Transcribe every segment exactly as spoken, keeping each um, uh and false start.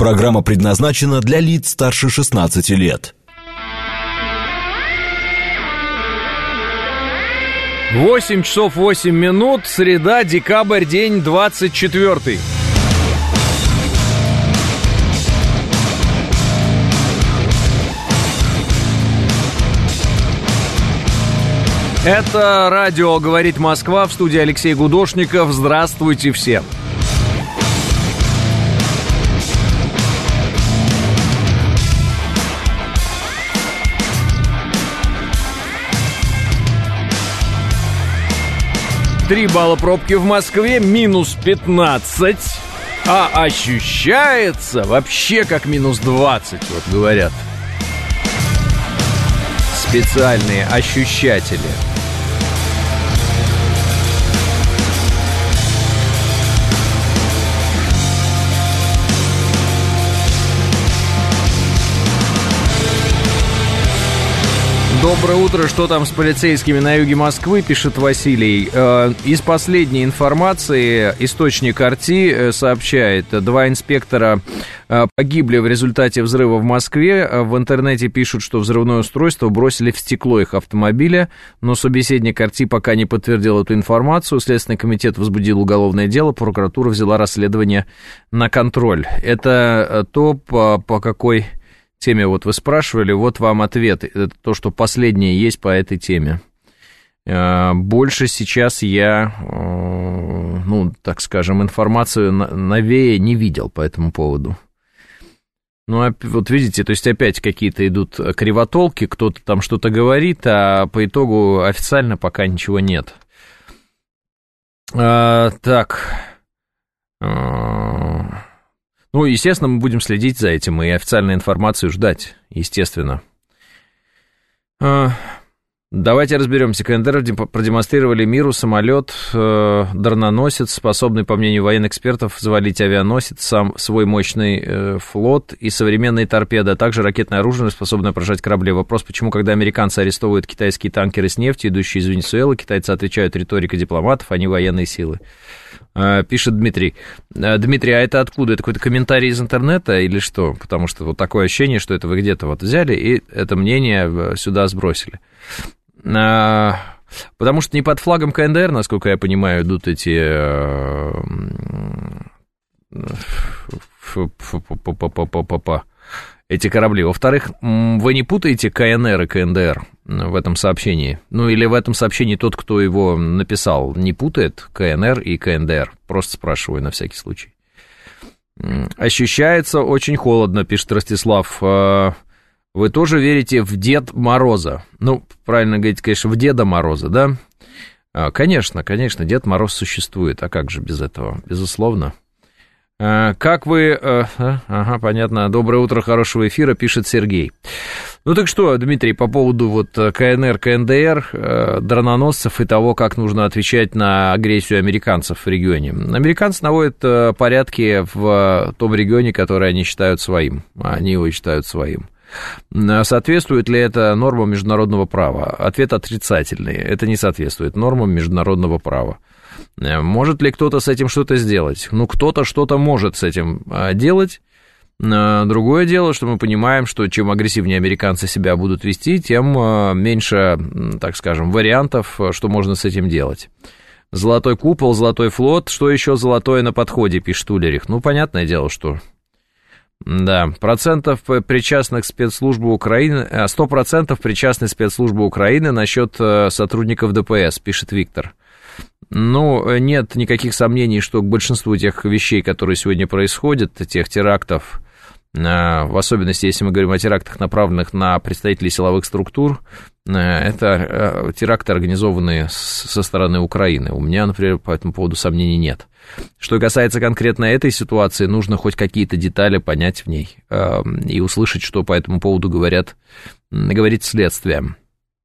Программа предназначена для лиц старше шестнадцати лет. восемь часов восемь минут, среда, декабрь, день двадцать четвёртый. Это радио «Говорит Москва», в студии Алексей Гудошников. Здравствуйте всем. Три балла пробки в Москве, минус пятнадцать, а ощущается вообще как минус двадцать, вот говорят специальные ощущатели. Доброе утро. Что там с полицейскими на юге Москвы, пишет Василий. Из последней информации источник Арти сообщает, два инспектора погибли в результате взрыва в Москве. В интернете пишут, что взрывное устройство бросили в стекло их автомобиля, но собеседник Арти пока не подтвердил эту информацию. Следственный комитет возбудил уголовное дело, прокуратура взяла расследование на контроль. Это то, по, по какой теме вот вы спрашивали, вот вам ответ. Это то, что последнее есть по этой теме. Больше сейчас я, ну, так скажем, информацию новее не видел по этому поводу. Ну, вот видите, то есть опять какие-то идут кривотолки, кто-то там что-то говорит, а по итогу официально пока ничего нет. А, так... Ну, естественно, мы будем следить за этим и официальную информацию ждать, естественно. Давайте разберемся. КНДР продемонстрировали миру самолет, дрононосец, способный, по мнению военных экспертов, завалить авианосец, сам свой мощный флот и современные торпеды, а также ракетное оружие, способное поражать корабли. Вопрос, почему, когда американцы арестовывают китайские танкеры с нефтью, идущие из Венесуэлы, китайцы отвечают риторикой дипломатов, а не военные силы. Пишет Дмитрий. Дмитрий, а это откуда? Это какой-то комментарий из интернета или что? Потому что вот такое ощущение, что это вы где-то вот взяли и это мнение сюда сбросили. Потому что не под флагом КНДР, насколько я понимаю, идут эти эти корабли. Во-вторых, вы не путаете КНР и КНДР в этом сообщении? Ну, или в этом сообщении тот, кто его написал, не путает КНР и КНДР? Просто спрашиваю на всякий случай. Ощущается очень холодно, пишет Ростислав. Вы тоже верите в Дед Мороза? Ну, правильно говорить, конечно, в Деда Мороза, да? Конечно, конечно, Дед Мороз существует. А как же без этого? Безусловно. Как вы... Ага, понятно. Доброе утро, хорошего эфира, пишет Сергей. Ну так что, Дмитрий, по поводу вот КНР, КНДР, дрононосцев и того, как нужно отвечать на агрессию американцев в регионе. Американцы наводят порядки в том регионе, который они считают своим. Они его считают своим. Соответствует ли это нормам международного права? Ответ отрицательный. Это не соответствует нормам международного права. Может ли кто-то с этим что-то сделать? Ну, кто-то что-то может с этим делать. Другое дело, что мы понимаем, что чем агрессивнее американцы себя будут вести, тем меньше, так скажем, вариантов, что можно с этим делать. Золотой купол, золотой флот, что еще золотое на подходе, пишет Улерих. Ну, понятное дело, что... Да, процентов причастных спецслужбы Украины, сто процентов причастны спецслужбы Украины насчет сотрудников ДПС, пишет Виктор. Ну, нет никаких сомнений, что к большинству тех вещей, которые сегодня происходят, тех терактов, в особенности, если мы говорим о терактах, направленных на представителей силовых структур, это теракты, организованные со стороны Украины. У меня, например, по этому поводу сомнений нет. Что касается конкретно этой ситуации, нужно хоть какие-то детали понять в ней и услышать, что по этому поводу говорят, говорит следствие.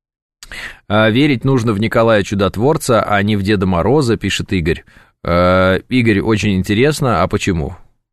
Верить нужно в Николая Чудотворца, а не в Деда Мороза, пишет Игорь. Игорь, очень интересно, а почему?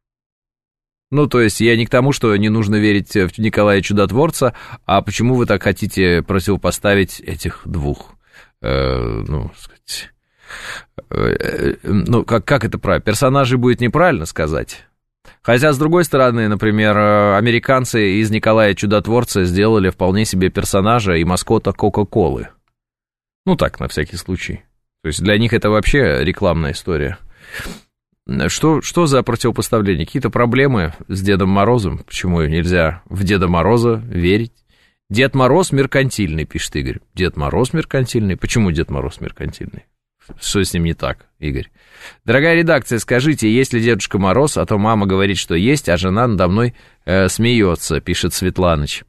Ну, то есть я не к тому, что не нужно верить в Николая Чудотворца, а почему вы так хотите противопоставить этих двух, э, ну, сказать, э, ну, как, как это правильно? Персонажей будет неправильно сказать, Хотя, с другой стороны, например, американцы из Николая Чудотворца сделали вполне себе персонажа и маскота Кока-Колы. Ну так, на всякий случай. То есть для них это вообще рекламная история. Что, что за противопоставление? Какие-то проблемы с Дедом Морозом? Почему нельзя в Деда Мороза верить? Дед Мороз меркантильный, пишет Игорь. Дед Мороз меркантильный? Почему Дед Мороз меркантильный? Что с ним не так, Игорь? Дорогая редакция, скажите, есть ли Дедушка Мороз? А то мама говорит, что есть, а жена надо мной э, смеется, пишет Светланыч.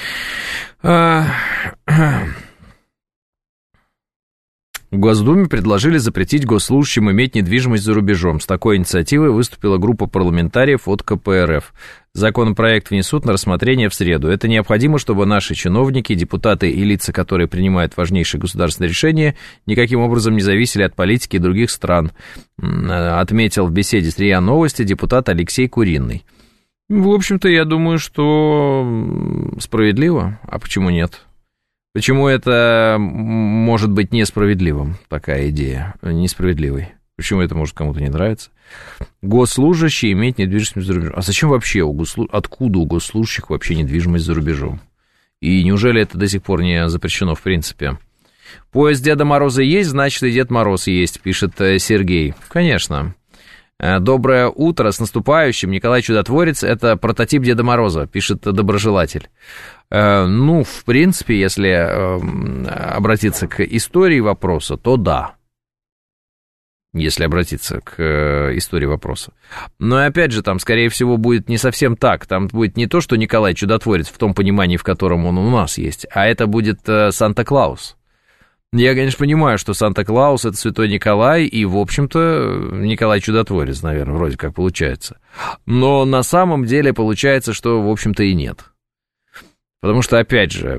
В Госдуме предложили запретить госслужащим иметь недвижимость за рубежом. С такой инициативой выступила группа парламентариев от ка пэ эр эф. Законопроект внесут на рассмотрение в среду. Это необходимо, чтобы наши чиновники, депутаты и лица, которые принимают важнейшие государственные решения, никаким образом не зависели от политики других стран, отметил в беседе с РИА Новости депутат Алексей Куриный. В общем-то, я думаю, что справедливо. А почему нет? Почему это может быть несправедливым, такая идея, несправедливой? Почему это может кому-то не нравиться? Госслужащий иметь недвижимость за рубежом. А зачем вообще, у госслу... откуда у госслужащих вообще недвижимость за рубежом? И неужели это до сих пор не запрещено в принципе? Поезд Деда Мороза есть, значит и Дед Мороз есть, пишет Сергей. Конечно. Доброе утро, с наступающим. Николай Чудотворец – это прототип Деда Мороза, пишет доброжелатель. Ну, в принципе, если обратиться к истории вопроса, то да. Если обратиться к истории вопроса. Но опять же, там, скорее всего, будет не совсем так. Там будет не то, что Николай Чудотворец в том понимании, в котором он у нас есть, а это будет Санта-Клаус. Я, конечно, понимаю, что Санта-Клаус – это Святой Николай, и, в общем-то, Николай Чудотворец, наверное, вроде как получается. Но на самом деле получается, что, в общем-то, и нет. Потому что, опять же,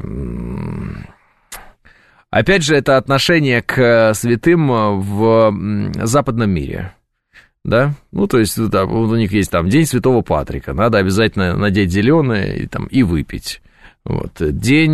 опять же, это отношение к святым в западном мире, да? Ну, то есть, да, у них есть там День Святого Патрика, надо обязательно надеть зеленое и, там, и выпить. Вот. День,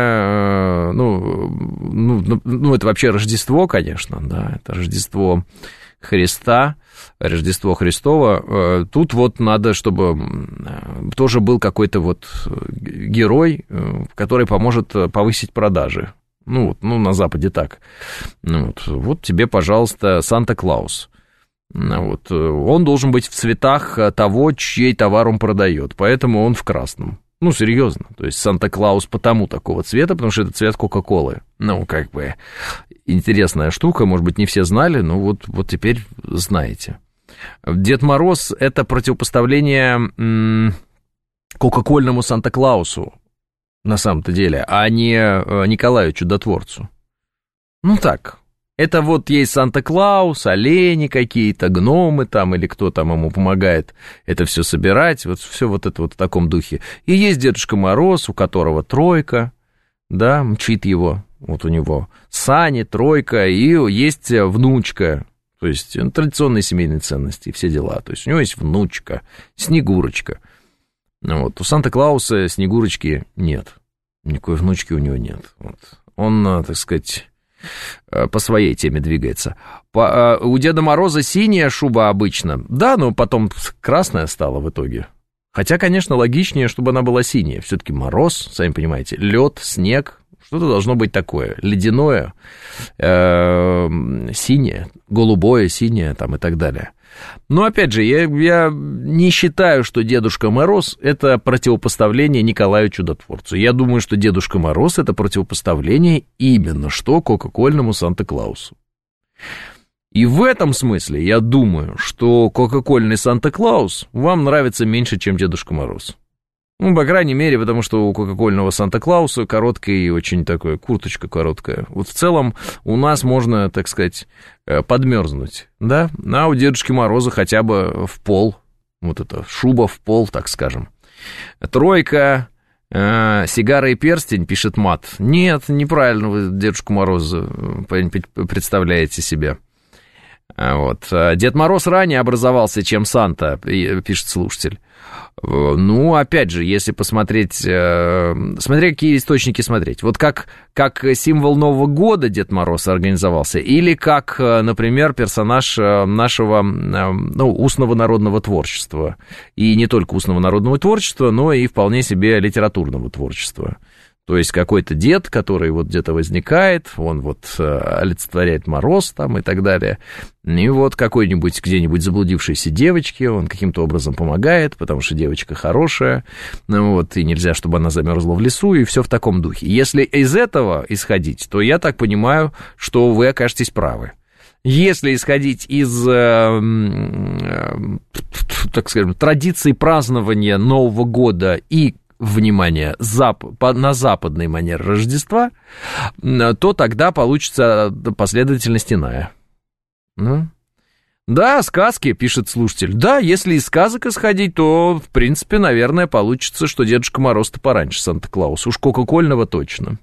ну, ну, ну, это вообще Рождество, конечно, да, это Рождество Христа, Рождество Христово. Тут вот надо, чтобы тоже был какой-то вот герой, который поможет повысить продажи. Ну, вот, ну на Западе так. Ну, вот, вот тебе, пожалуйста, Санта-Клаус. Вот. Он должен быть в цветах того, чей товар он продает, поэтому он в красном. Ну, серьезно, то есть Санта-Клаус потому такого цвета, потому что это цвет Кока-Колы. Ну, как бы, интересная штука, может быть, не все знали, но вот, вот теперь знаете. Дед Мороз – это противопоставление м- Кока-Кольному Санта-Клаусу, на самом-то деле, а не Николаю Чудотворцу. Ну, так. Это вот есть Санта-Клаус, олени какие-то, гномы там, или кто там ему помогает это все собирать, вот все вот это вот в таком духе. И есть Дедушка Мороз, у которого тройка, да, мчит его, вот у него сани, тройка, и есть внучка, то есть традиционные семейные ценности, все дела. То есть у него есть внучка, Снегурочка. Вот. У Санта-Клауса Снегурочки нет, никакой внучки у него нет. Вот. Он, так сказать... по своей теме двигается. По, у Деда Мороза синяя шуба обычно. Да, но потом красная стала в итоге. Хотя, конечно, логичнее, чтобы она была синяя. Все-таки мороз, сами понимаете, лед, снег. Что-то должно быть такое. Ледяное, э, синее, голубое, синее там и так далее. Но, опять же, я, я не считаю, что Дедушка Мороз – это противопоставление Николаю Чудотворцу. Я думаю, что Дедушка Мороз – это противопоставление именно что Кока-Кольному Санта-Клаусу. И в этом смысле я думаю, что Кока-Кольный Санта-Клаус вам нравится меньше, чем Дедушка Мороз. Ну, по крайней мере, потому что у Кока-Кольного Санта-Клауса короткая и очень такая курточка короткая. Вот в целом у нас можно, так сказать, подмерзнуть, да? А у Дедушки Мороза хотя бы в пол, вот это шуба в пол, так скажем. Тройка, э, сигара и перстень, пишет Мат. Нет, неправильно вы Дедушку Мороза представляете себе. Вот. Дед Мороз ранее образовался, чем Санта, пишет слушатель. Ну, опять же, если посмотреть, смотря какие источники смотреть. Вот как, как символ Нового года Дед Мороз организовался, или как, например, персонаж нашего, ну, устного народного творчества. И не только устного народного творчества, но и вполне себе литературного творчества. То есть какой-то дед, который вот где-то возникает, он вот олицетворяет мороз там и так далее. И вот какой-нибудь где-нибудь заблудившейся девочке он каким-то образом помогает, потому что девочка хорошая, ну вот, и нельзя, чтобы она замерзла в лесу, и все в таком духе. Если из этого исходить, то я так понимаю, что вы окажетесь правы. Если исходить из, э, э, так скажем, традиций празднования Нового года и внимание, зап... на западной манере Рождества, то тогда получится последовательность иная. Ну? Да, сказки, пишет слушатель. Да, если из сказок исходить, то, в принципе, наверное, получится, что Дедушка Мороз-то пораньше Санта-Клауса. Уж кока-кольного точно.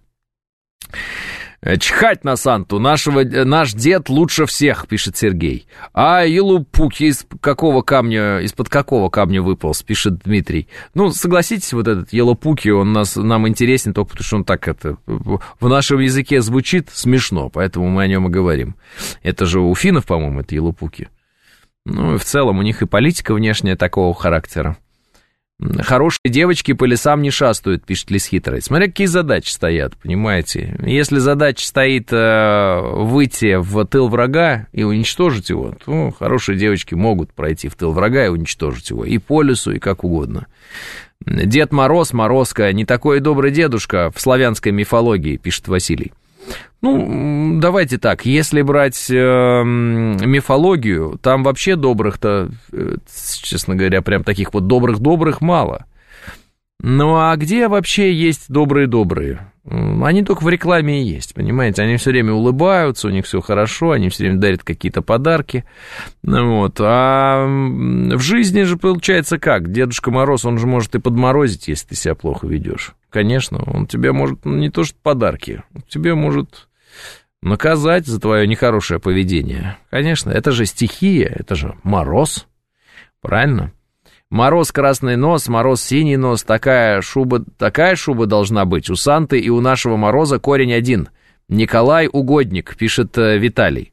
Чхать на Санту, нашего, наш дед лучше всех, пишет Сергей. А Елупуки из какого камня, из-под какого камня выполз, пишет Дмитрий. Ну, согласитесь, вот этот Елупуки, он нас, нам интересен только потому, что он так это, в нашем языке звучит смешно, поэтому мы о нем и говорим. Это же у финнов, по-моему, это Елупуки. Ну, и в целом у них и политика внешняя такого характера. Хорошие девочки по лесам не шастают, пишет Лис Хитрый. Смотря какие задачи стоят, понимаете. Если задача стоит э, выйти в тыл врага и уничтожить его, то хорошие девочки могут пройти в тыл врага и уничтожить его. И по лесу, и как угодно. Дед Мороз, Морозко, не такой добрый дедушка в славянской мифологии, пишет Василий. Ну, давайте так, если брать э, мифологию, там вообще добрых-то, э, честно говоря, прям таких вот добрых-добрых мало. Ну, а где вообще есть добрые-добрые? Они только в рекламе и есть, понимаете? Они все время улыбаются, у них все хорошо, они все время дарят какие-то подарки. Ну, вот. А в жизни же получается как? Дедушка Мороз, он же может и подморозить, если ты себя плохо ведешь. Конечно, он тебе может, ну, не то что подарки, он тебе может наказать за твое нехорошее поведение. Конечно, это же стихия, это же мороз, правильно? Мороз красный нос, Мороз синий нос, такая шуба, такая шуба должна быть. У Санты и у нашего Мороза корень один. Николай Угодник, пишет Виталий.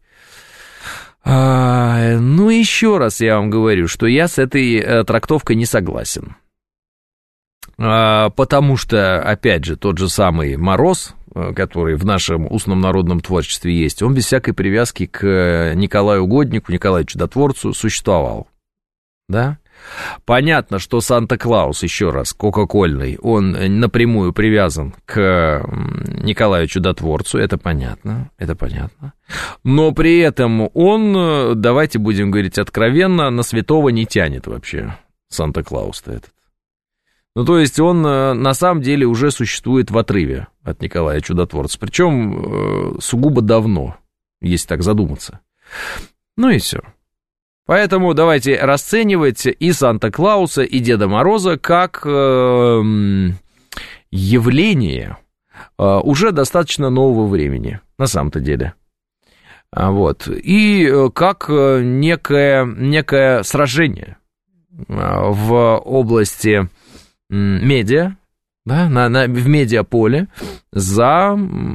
А, ну, еще раз я вам говорю, что я с этой а, трактовкой не согласен. А, потому что, опять же, тот же самый Мороз, который в нашем устном народном творчестве есть, он без всякой привязки к Николаю Угоднику, Николаю Чудотворцу существовал. Да? Понятно, что Санта-Клаус, еще раз, кока-кольный, он напрямую привязан к Николаю Чудотворцу, это понятно, это понятно. Но при этом он, давайте будем говорить откровенно, на святого не тянет вообще, Санта-Клаус-то этот. Ну, то есть он на самом деле уже существует в отрыве от Николая Чудотворца, причем сугубо давно, если так задуматься. Ну и все. Поэтому давайте расценивать и Санта-Клауса, и Деда Мороза как э, явление э, уже достаточно нового времени, на самом-то деле. Вот. И как некое, некое сражение в области медиа, да, на, на, в медиаполе за,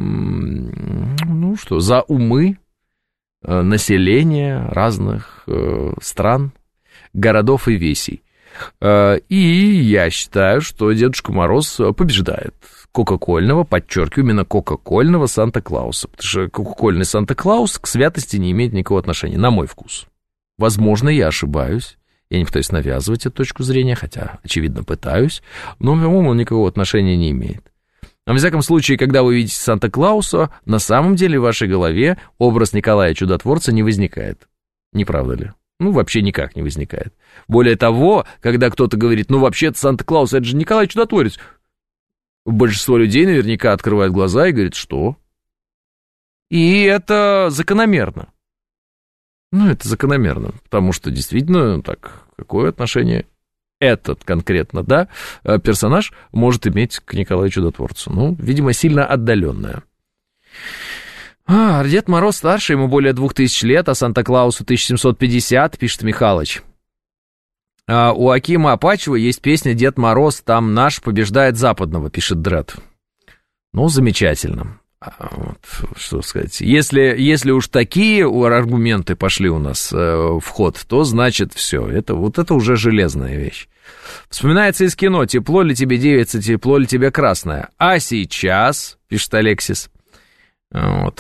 ну что, за умы населения разных э, стран, городов и весей. Э, и я считаю, что Дедушка Мороз побеждает кока-кольного, подчеркиваю, именно кока-кольного Санта-Клауса, потому что кока-кольный Санта-Клаус к святости не имеет никакого отношения, на мой вкус. Возможно, я ошибаюсь, я не пытаюсь навязывать эту точку зрения, хотя, очевидно, пытаюсь, но, по-моему, он никакого отношения не имеет. А во всяком случае, когда вы видите Санта-Клауса, на самом деле в вашей голове образ Николая Чудотворца не возникает. Не правда ли? Ну, вообще никак не возникает. Более того, когда кто-то говорит, ну, вообще-то Санта-Клаус, это же Николай Чудотворец, большинство людей наверняка открывает глаза и говорит, что? И это закономерно. Ну, это закономерно, потому что действительно, так, какое отношение этот конкретно, да, персонаж может иметь к Николаю Чудотворцу? Ну, видимо, сильно отдаленное. А, Дед Мороз старше, ему более двух тысяч лет, а Санта-Клаусу тысяча семьсот пятьдесят, пишет Михалыч. А у Акима Апачева есть песня «Дед Мороз, там наш побеждает западного», пишет Дред. Ну, замечательно. Вот, что сказать. Если, если уж такие аргументы пошли у нас э, в ход, то значит все. Это, вот это уже железная вещь. Вспоминается из кино: «Тепло ли тебе, девица, тепло ли тебе красное?» А сейчас, пишет Алексис. Вот.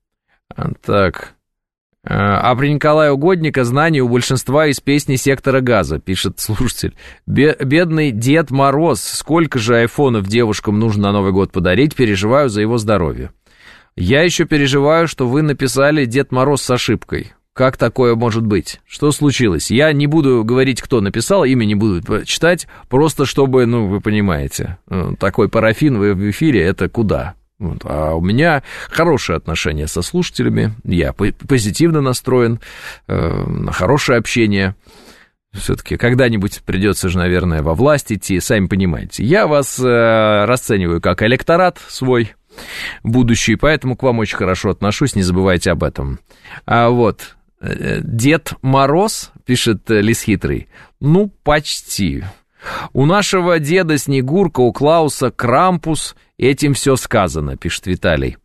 Так. А при Николае Угодника знаний у большинства из песни «Сектора газа», пишет слушатель. Бедный Дед Мороз, сколько же айфонов девушкам нужно на Новый год подарить, переживаю за его здоровье. Я еще переживаю, что вы написали «Дед Мороз» с ошибкой. Как такое может быть? Что случилось? Я не буду говорить, кто написал, имя не буду читать, просто чтобы, ну, вы понимаете, такой парафин в эфире, это куда? Вот. А у меня хорошие отношения со слушателями, я позитивно настроен, э, на хорошее общение. Все-таки когда-нибудь придется же, наверное, во власть идти, сами понимаете. Я вас э, расцениваю как электорат свой будущий, поэтому к вам очень хорошо отношусь, не забывайте об этом. А вот, Дед Мороз, пишет Лис Хитрый, ну, почти. У нашего деда Снегурка, у Клауса Крампус, этим все сказано, пишет Виталий.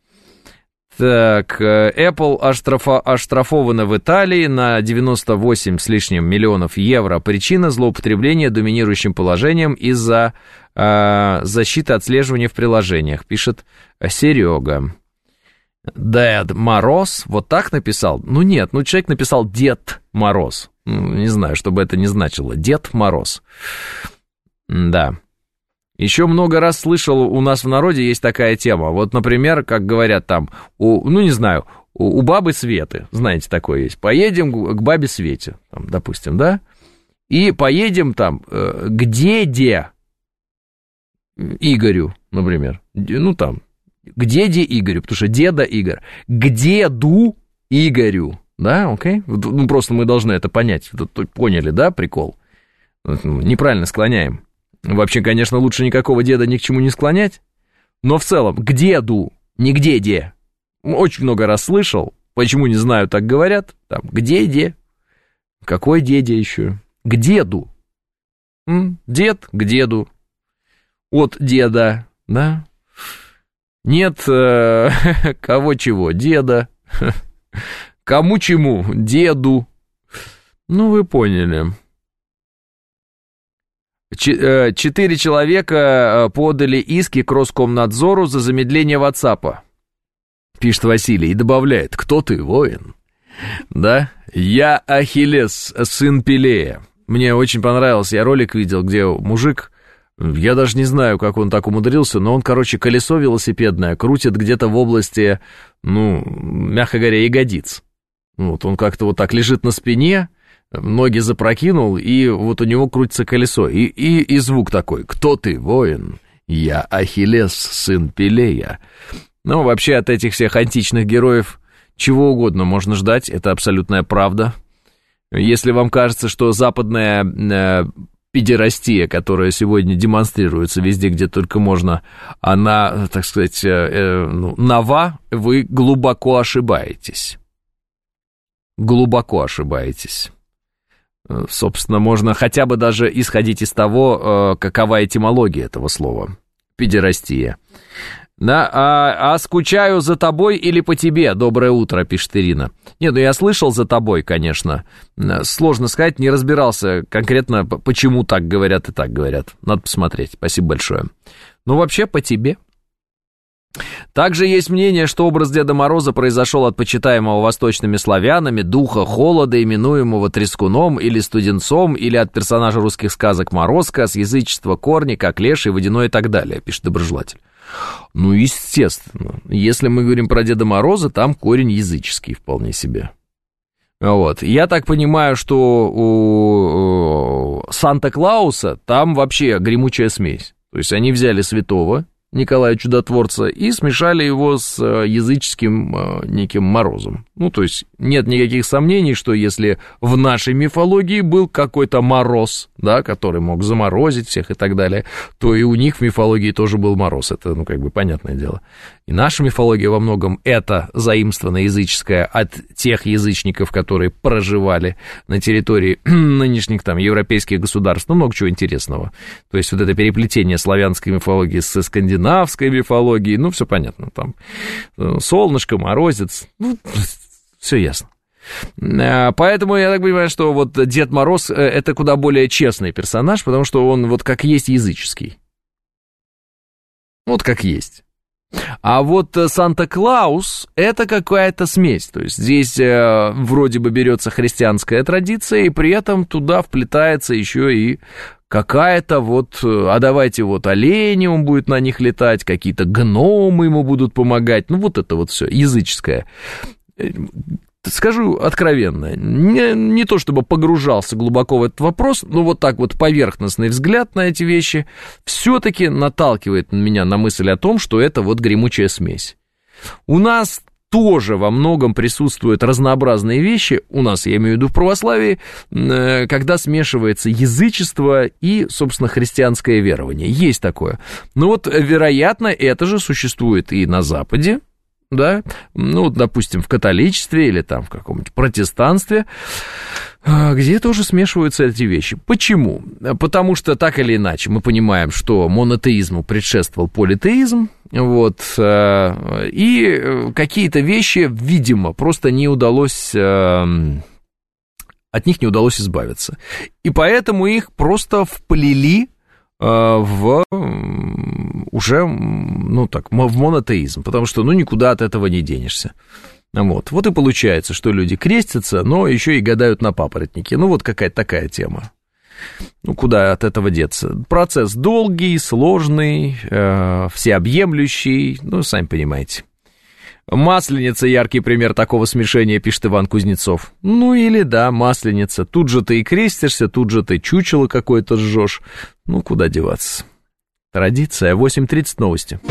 Так, Apple оштрафа, оштрафована в Италии на девяносто восемь с лишним миллионов евро. Причина — злоупотребления доминирующим положением из-за э, защиты отслеживания в приложениях, пишет Серега. Дед Мороз, вот так написал? Ну нет, ну человек написал Дед Мороз. Не знаю, что бы это ни значило. Дед Мороз. Да. Еще много раз слышал, у нас в народе есть такая тема. Вот, например, как говорят там, у, ну, не знаю, у, у бабы Светы, знаете, такое есть. Поедем к бабе Свете, там, допустим, да? И поедем там э, к деде Игорю, например. Ну, там, к деде Игорю, потому что деда Игорь. К деду Игорю, да, окей? Ну, просто мы должны это понять. Поняли, да, прикол? Неправильно склоняем. Вообще, конечно, лучше никакого деда ни к чему не склонять, но в целом, к деду, не к деде. Очень много раз слышал, почему, не знаю, так говорят, там, к деде, какой деде еще, к деду, М? Дед к деду, от деда, да, нет, э, кого чего, деда, кому чему, деду, ну, вы поняли. Четыре человека подали иски к Роскомнадзору за замедление WhatsApp, пишет Василий, и добавляет: кто ты, воин? Да, я Ахиллес, сын Пелея. Мне очень понравился, я ролик видел, где мужик, я даже не знаю, как он так умудрился, но он, короче, колесо велосипедное крутит где-то в области, ну, мягко говоря, ягодиц. Вот он как-то вот так лежит на спине, ноги запрокинул, и вот у него крутится колесо. И, и, и звук такой: кто ты, воин? Я Ахиллес, сын Пелея. Ну, вообще, от этих всех античных героев чего угодно можно ждать, это абсолютная правда. Если вам кажется, что западная э, педерастия, которая сегодня демонстрируется везде, где только можно, она, так сказать, э, э, ну, нова, вы глубоко ошибаетесь. Глубоко ошибаетесь. Собственно, можно хотя бы даже исходить из того, какова этимология этого слова. Педерастия. Да, а, а скучаю за тобой или по тебе? Доброе утро, пишет Ирина. Нет, ну я слышал за тобой, конечно. Сложно сказать, не разбирался конкретно, почему так говорят и так говорят. Надо посмотреть. Спасибо большое. Ну, вообще, по тебе. Также есть мнение, что образ Деда Мороза произошел от почитаемого восточными славянами духа холода, именуемого трескуном или студенцом, или от персонажа русских сказок Морозко, с язычества корни, как леший, водяной и так далее, пишет доброжелатель. Ну, естественно. Если мы говорим про Деда Мороза, там корень языческий вполне себе. Вот. Я так понимаю, что у Санта-Клауса там вообще гремучая смесь. То есть они взяли святого Николая Чудотворца, и смешали его с языческим э, неким Морозом. Ну, то есть нет никаких сомнений, что если в нашей мифологии был какой-то Мороз, да, который мог заморозить всех и так далее, то и у них в мифологии тоже был Мороз. Это, ну, как бы понятное дело. И наша мифология во многом это заимствована языческая от тех язычников, которые проживали на территории нынешних там европейских государств. Ну, много чего интересного. То есть вот это переплетение славянской мифологии со скандинавской мифологией, ну, все понятно. Там солнышко, морозец, ну, все ясно. Поэтому я так понимаю, что вот Дед Мороз — это куда более честный персонаж, потому что он вот как есть языческий. Вот как есть. А вот Санта-Клаус — это какая-то смесь, то есть здесь э, вроде бы берется христианская традиция, и при этом туда вплетается еще и какая-то вот, а давайте вот олени, он будет на них летать, какие-то гномы ему будут помогать, ну вот это вот все языческое. Скажу откровенно, не, не то чтобы погружался глубоко в этот вопрос, но вот так вот поверхностный взгляд на эти вещи все-таки наталкивает меня на мысль о том, что это вот гремучая смесь. У нас тоже во многом присутствуют разнообразные вещи, у нас, я имею в виду в православии, когда смешивается язычество и, собственно, христианское верование. Есть такое. Но вот, вероятно, это же существует и на Западе. Да, ну, допустим, в католичестве или там в каком-нибудь протестанстве, где тоже смешиваются эти вещи. Почему? Потому что так или иначе мы понимаем, что монотеизму предшествовал политеизм, вот, и какие-то вещи, видимо, просто не удалось, от них не удалось избавиться. И поэтому их просто вплели в уже, ну так, в монотеизм, потому что, ну, никуда от этого не денешься. Вот, вот и получается, что люди крестятся, но еще и гадают на папоротнике. Ну, вот какая-то такая тема. Ну, куда от этого деться? Процесс долгий, сложный, э, всеобъемлющий, ну, сами понимаете. Масленица — яркий пример такого смешения, пишет Иван Кузнецов. Ну или да, масленица. Тут же ты и крестишься, тут же ты чучело какое-то жжешь. Ну, куда деваться? Традиция. восемь тридцать новости.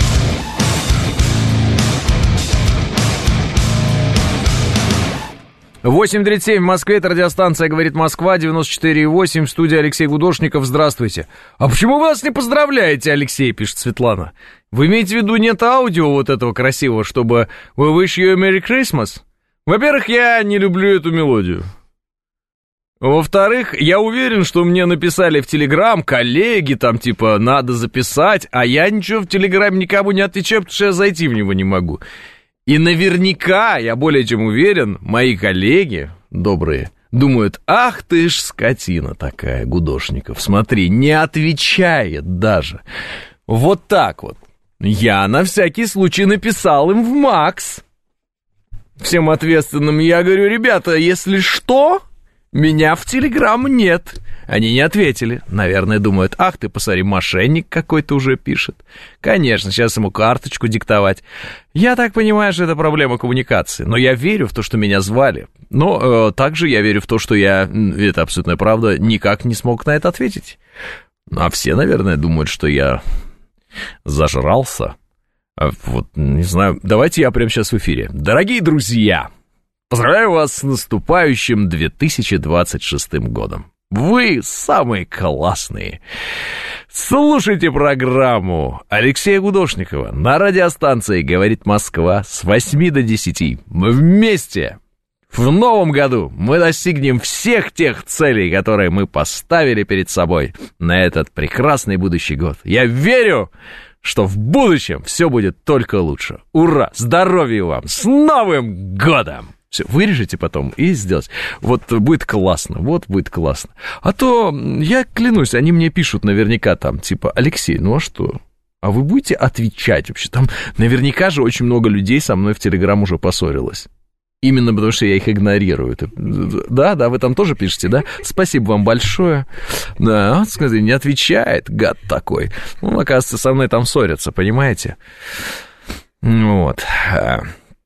восемь тридцать семь в Москве, это радиостанция «Говорит Москва», девяносто четыре и восемь, в студии Алексей Гудошников. Здравствуйте. А почему вы нас не поздравляете, Алексей, пишет Светлана? Вы имеете в виду, нет аудио вот этого красивого, чтобы «We wish you a Merry Christmas»? Во-первых, я не люблю эту мелодию. Во-вторых, я уверен, что мне написали в Телеграм коллеги, там, типа, надо записать, а я ничего в Телеграме никому не отвечаю, потому что я зайти в него не могу. И наверняка, я более чем уверен, мои коллеги добрые думают: ах ты ж скотина такая, Гудошников, смотри, не отвечает даже. Вот так вот. Я на всякий случай написал им в Макс. Всем ответственным я говорю: ребята, если что, меня в Телеграм нет. Они не ответили. Наверное, думают: ах ты, посмотри, мошенник какой-то уже пишет. Конечно, сейчас ему карточку диктовать. Я так понимаю, что это проблема коммуникации. Но я верю в то, что меня звали. Но э, также я верю в то, что я, это абсолютная правда, никак не смог на это ответить. А все, наверное, думают, что я зажрался. Вот, не знаю, давайте я прямо сейчас в эфире. Дорогие друзья, поздравляю вас с наступающим две тысячи двадцать шестым годом. Вы самые классные. Слушайте программу Алексея Гудошникова на радиостанции «Говорит Москва» с восьми до десяти. Мы вместе в новом году мы достигнем всех тех целей, которые мы поставили перед собой на этот прекрасный будущий год. Я верю, что в будущем все будет только лучше. Ура! Здоровья вам! С Новым годом! Все, вырежете потом и сделать. Вот будет классно, вот будет классно. А то, я клянусь, они мне пишут наверняка там, типа: Алексей, ну а что? А вы будете отвечать вообще? Там наверняка же очень много людей со мной в Телеграм уже поссорилось. Именно потому, что я их игнорирую. Да, да, вы там тоже пишете, да? Спасибо вам большое. Да, смотри, не отвечает, гад такой. Ну, оказывается, со мной там ссорятся, понимаете? Вот.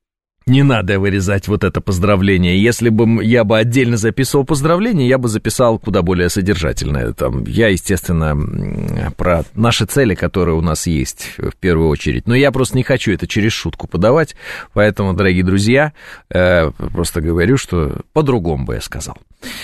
Не надо вырезать вот это поздравление. Если бы я бы отдельно записывал поздравление, я бы записал куда более содержательное. Там, я, естественно, про наши цели, которые у нас есть в первую очередь. Но я просто не хочу это через шутку подавать. Поэтому, дорогие друзья, просто говорю, что по-другому бы я сказал.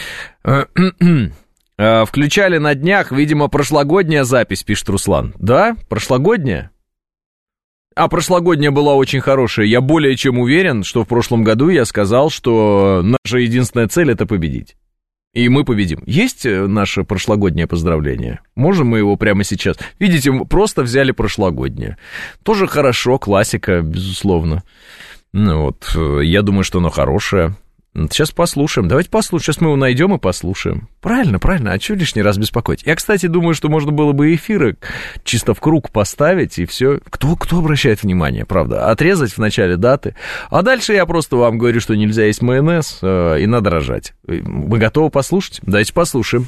Включали на днях, видимо, прошлогодняя запись, пишет Руслан. Да, прошлогодняя? А прошлогодняя была очень хорошая. Я более чем уверен, что в прошлом году я сказал, что наша единственная цель — это победить. И мы победим. Есть наше прошлогоднее поздравление? Можем мы его прямо сейчас? Видите, мы просто взяли прошлогоднее. Тоже хорошо, классика, безусловно. Ну вот, я думаю, что оно хорошее. Сейчас послушаем. Давайте послушаем. Сейчас мы его найдем и послушаем. Правильно, правильно. А что лишний раз беспокоить? Я, кстати, думаю, что можно было бы эфиры чисто в круг поставить, и все. Кто, кто обращает внимание, правда? Отрезать в начале даты. А дальше я просто вам говорю, что нельзя есть майонез, э, и надо рожать. Вы готовы послушать? Давайте послушаем.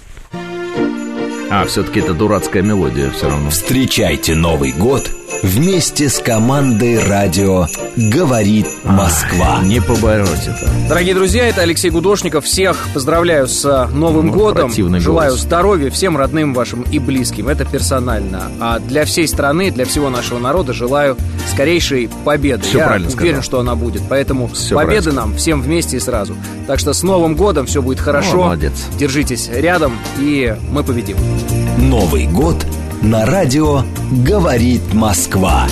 А, все-таки это дурацкая мелодия все равно. Встречайте Новый год вместе с командой радио «Говорит Москва». А, не побороть это. Дорогие друзья, это Алексей Гудошников. Всех поздравляю с Новым ну, годом. Желаю голос. Здоровья всем родным вашим и близким. Это персонально. А для всей страны, для всего нашего народа желаю скорейшей победы. Все Я правильно уверен, сказал. что она будет. Поэтому все победы правильно. Нам всем вместе и сразу. Так что с Новым годом все будет хорошо. О, молодец. Держитесь рядом, и мы победим. Новый год на радио «Говорит Москва».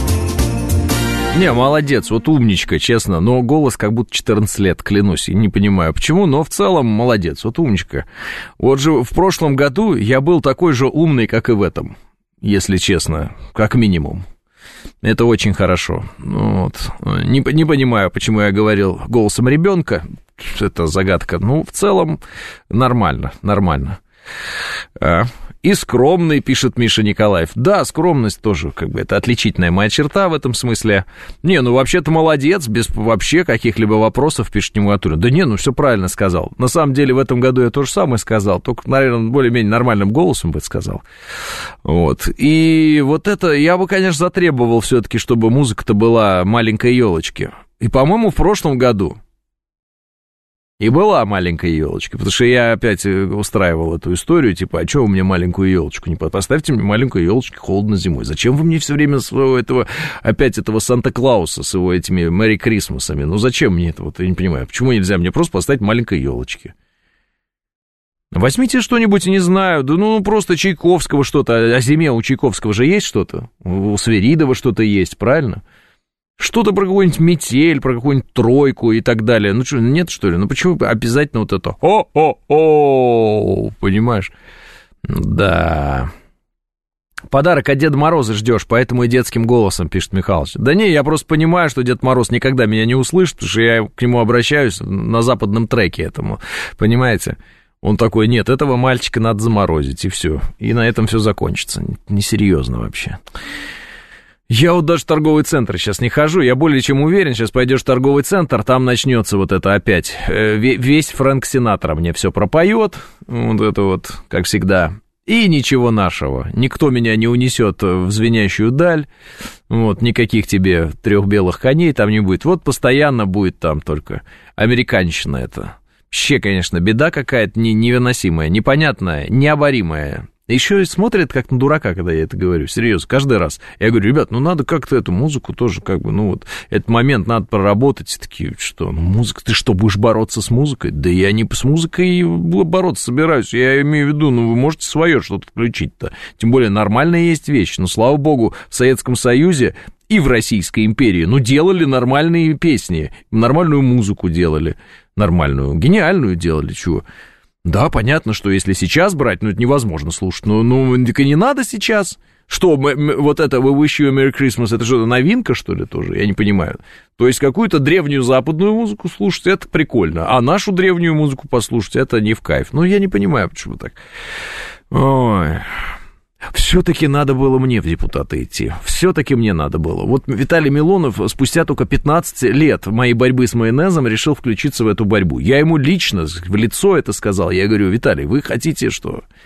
Не, молодец, вот умничка, честно, но голос как будто четырнадцать лет, клянусь, и не понимаю почему, но в целом молодец, вот умничка. Вот же в прошлом году я был такой же умный, как и в этом, если честно, как минимум. Это очень хорошо. Вот. Не, не понимаю, почему я говорил голосом ребенка, это загадка, ну, в целом нормально, нормально. А? И скромный, пишет Миша Николаев. Да, скромность тоже, как бы, это отличительная моя черта в этом смысле. Не, ну, вообще-то молодец, без вообще каких-либо вопросов, пишет Немуатура. Да не, ну, все правильно сказал. На самом деле, в этом году я то же самое сказал, только, наверное, более-менее нормальным голосом бы сказал. Вот. И вот это, я бы, конечно, затребовал все-таки, чтобы музыка-то была маленькой елочки. И, по-моему, в прошлом году и была маленькая елочка, потому что я опять устраивал эту историю, типа, а что вы мне маленькую елочку не поставьте мне маленькую елочку, холодно зимой. Зачем вы мне все время своего этого, опять этого Санта-Клауса с его этими Мэри Крисмасами? Ну зачем мне это? Вот я не понимаю, почему нельзя мне просто поставить маленькой елочки? Возьмите что-нибудь, не знаю, да ну просто Чайковского что-то, о зиме у Чайковского же есть что-то, у Свиридова что-то есть, правильно? Что-то про какую-нибудь метель, про какую-нибудь тройку и так далее. Ну что, нет, что ли? Ну почему обязательно вот это? О-о-о, понимаешь? Да. Подарок от Деда Мороза ждешь, поэтому и детским голосом, пишет Михалыч. Да не, я просто понимаю, что Дед Мороз никогда меня не услышит, потому что я к нему обращаюсь на западном треке этому, понимаете? Он такой, нет, этого мальчика надо заморозить, и все. И на этом все закончится. Несерьезно вообще. Я вот даже в торговый центр сейчас не хожу, я более чем уверен, сейчас пойдешь в торговый центр, там начнется вот это опять, весь Фрэнк Синатра мне все пропоет, вот это вот, как всегда, и ничего нашего, никто меня не унесет в звенящую даль, вот, никаких тебе трех белых коней там не будет, вот постоянно будет там только американщина это, вообще, конечно, беда какая-то невыносимая, непонятная, необоримая. Еще и смотрят как на дурака, когда я это говорю, серьезно, каждый раз. Я говорю, ребят, ну надо как-то эту музыку тоже, как бы, ну вот, этот момент надо проработать. И такие, что, ну музыка, ты что, будешь бороться с музыкой? Да я не с музыкой бороться собираюсь, я имею в виду, ну вы можете свое что-то включить-то. Тем более нормальная есть вещь, но, слава богу, в Советском Союзе и в Российской империи, ну, делали нормальные песни, нормальную музыку делали, нормальную, гениальную делали, чего? Да, понятно, что если сейчас брать, ну, это невозможно слушать. Ну, ну, так и не надо сейчас. Что, мы, мы, вот это «We wish you a Merry Christmas», это что, новинка, что ли, тоже? Я не понимаю. То есть какую-то древнюю западную музыку слушать, это прикольно. А нашу древнюю музыку послушать, это не в кайф. Ну, я не понимаю, почему так. Ой... Все-таки надо было мне в депутаты идти. Все-таки мне надо было. Вот Виталий Милонов спустя только пятнадцать лет моей борьбы с майонезом решил включиться в эту борьбу. Я ему лично в лицо это сказал. Я говорю, Виталий, вы хотите что?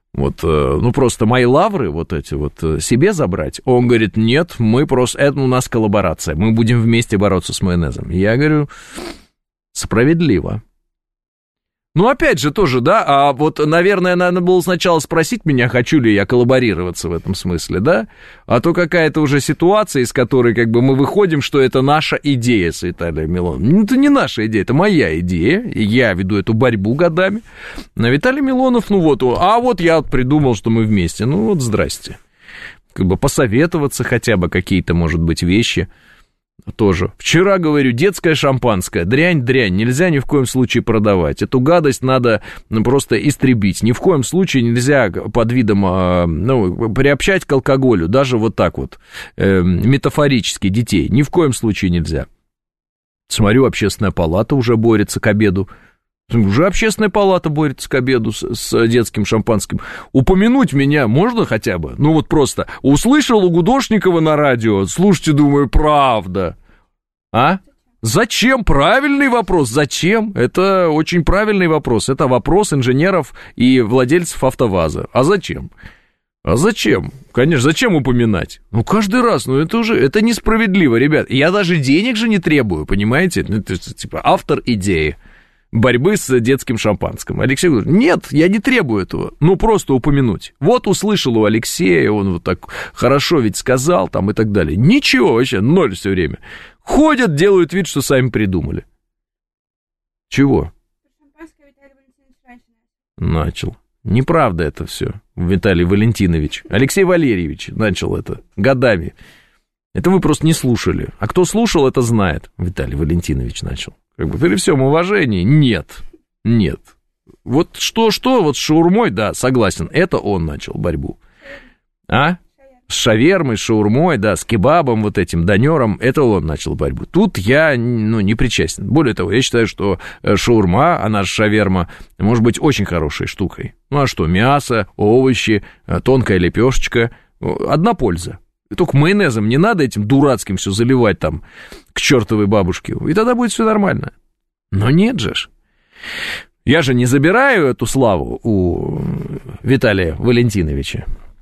вот, ну, просто мои лавры вот эти вот себе забрать. Он говорит, нет, мы просто, это у нас коллаборация, мы будем вместе бороться с майонезом. Я говорю, справедливо. Ну, опять же, тоже, да, а вот, наверное, надо было сначала спросить меня, хочу ли я коллаборироваться в этом смысле, да, а то какая-то уже ситуация, из которой, как бы, мы выходим, что это наша идея с Виталием Милоновым. Ну, это не наша идея, это моя идея, и я веду эту борьбу годами. А Виталий Милонов, ну, вот, а вот я придумал, что мы вместе, ну, вот, здрасте. Как бы посоветоваться хотя бы какие-то, может быть, вещи. Тоже. Вчера, говорю, детское шампанское, дрянь-дрянь, нельзя ни в коем случае продавать. Эту гадость надо ну, просто истребить. Ни в коем случае нельзя под видом, ну, приобщать к алкоголю, даже вот так вот, э, метафорически детей. Ни в коем случае нельзя. Смотрю, общественная палата уже борется к обеду. Уже общественная палата борется к обеду с, с детским шампанским. Упомянуть меня можно хотя бы? Ну вот просто услышал у Гудошникова на радио, слушайте, думаю, правда. А? Зачем? Правильный вопрос. Зачем? Это очень правильный вопрос. Это вопрос инженеров и владельцев АвтоВАЗа. А зачем? А зачем? Конечно, зачем упоминать? Ну, каждый раз, ну, это уже, это несправедливо, ребят. Я даже денег же не требую, понимаете? Ну, это, типа, автор идеи борьбы с детским шампанским. Алексей говорит, нет, я не требую этого, ну, просто упомянуть. Вот услышал у Алексея, он вот так хорошо ведь сказал, там, и так далее. Ничего вообще, ноль все время. Ходят, делают вид, что сами придумали. Чего? Начал. Неправда это все, Виталий Валентинович. Алексей Валерьевич начал это годами. Это вы просто не слушали. А кто слушал, это знает. Виталий Валентинович начал. Как бы при всем уважении, нет, нет. Вот что-что, вот с шаурмой, да, согласен, это он начал борьбу. А? С шавермой, с шаурмой, да, с кебабом вот этим, донером, это он начал борьбу. Тут я, ну, не причастен. Более того, я считаю, что шаурма, она же шаверма, может быть очень хорошей штукой. Ну, а что, мясо, овощи, тонкая лепешечка, одна польза. Только майонезом не надо этим дурацким все заливать там к чертовой бабушке, и тогда будет все нормально. Но нет же ж. Я же не забираю эту славу у Виталия Валентиновича.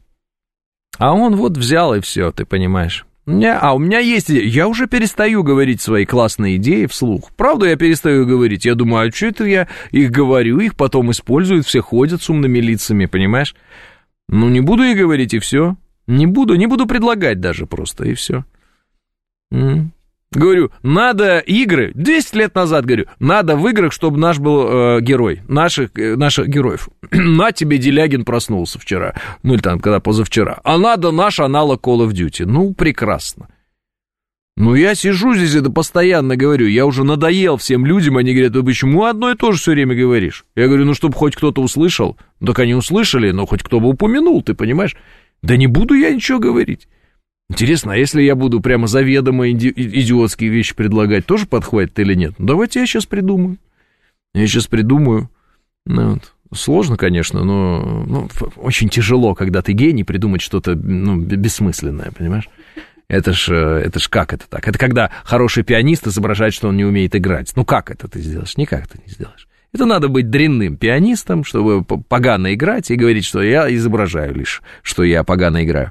А он вот взял и все, ты понимаешь. А у меня есть идея. Я уже перестаю говорить свои классные идеи вслух. Правда, я перестаю говорить. Я думаю, а что это я их говорю, их потом используют, все ходят с умными лицами, понимаешь? Ну, не буду их говорить, и все. Не буду, не буду предлагать даже просто, и все. М-м. Говорю, надо игры, двести лет назад, говорю, надо в играх, чтобы наш был э, герой, наших, э, наших героев. На тебе Делягин проснулся вчера, ну или там, когда позавчера. А надо наш аналог Call of Duty. Ну, прекрасно. Ну, я сижу здесь, это постоянно говорю, я уже надоел всем людям, они говорят, ты почему одно и то же все время говоришь? Я говорю, ну, чтобы хоть кто-то услышал. Так они услышали, но хоть кто бы упомянул, ты понимаешь? Да не буду я ничего говорить. Интересно, а если я буду прямо заведомо иди- идиотские вещи предлагать, тоже подходит или нет? Ну, давайте я сейчас придумаю. Я сейчас придумаю. Ну, вот. Сложно, конечно, но ну, очень тяжело, когда ты гений, придумать что-то ну, бессмысленное, понимаешь? Это ж, это ж как это так? Это когда хороший пианист изображает, что он не умеет играть. Ну, как это ты сделаешь? Никак ты не сделаешь. Это надо быть дрянным пианистом, чтобы погано играть и говорить, что я изображаю лишь, что я погано играю.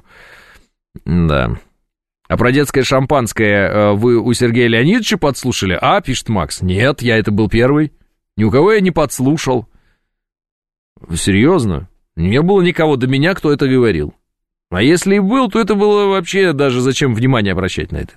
Да. А про детское шампанское вы у Сергея Леонидовича подслушали? А, пишет Макс. Нет, я это был первый. Ни у кого я не подслушал. Серьезно? Не было никого до меня, кто это говорил. А если и был, то это было вообще даже зачем внимание обращать на это?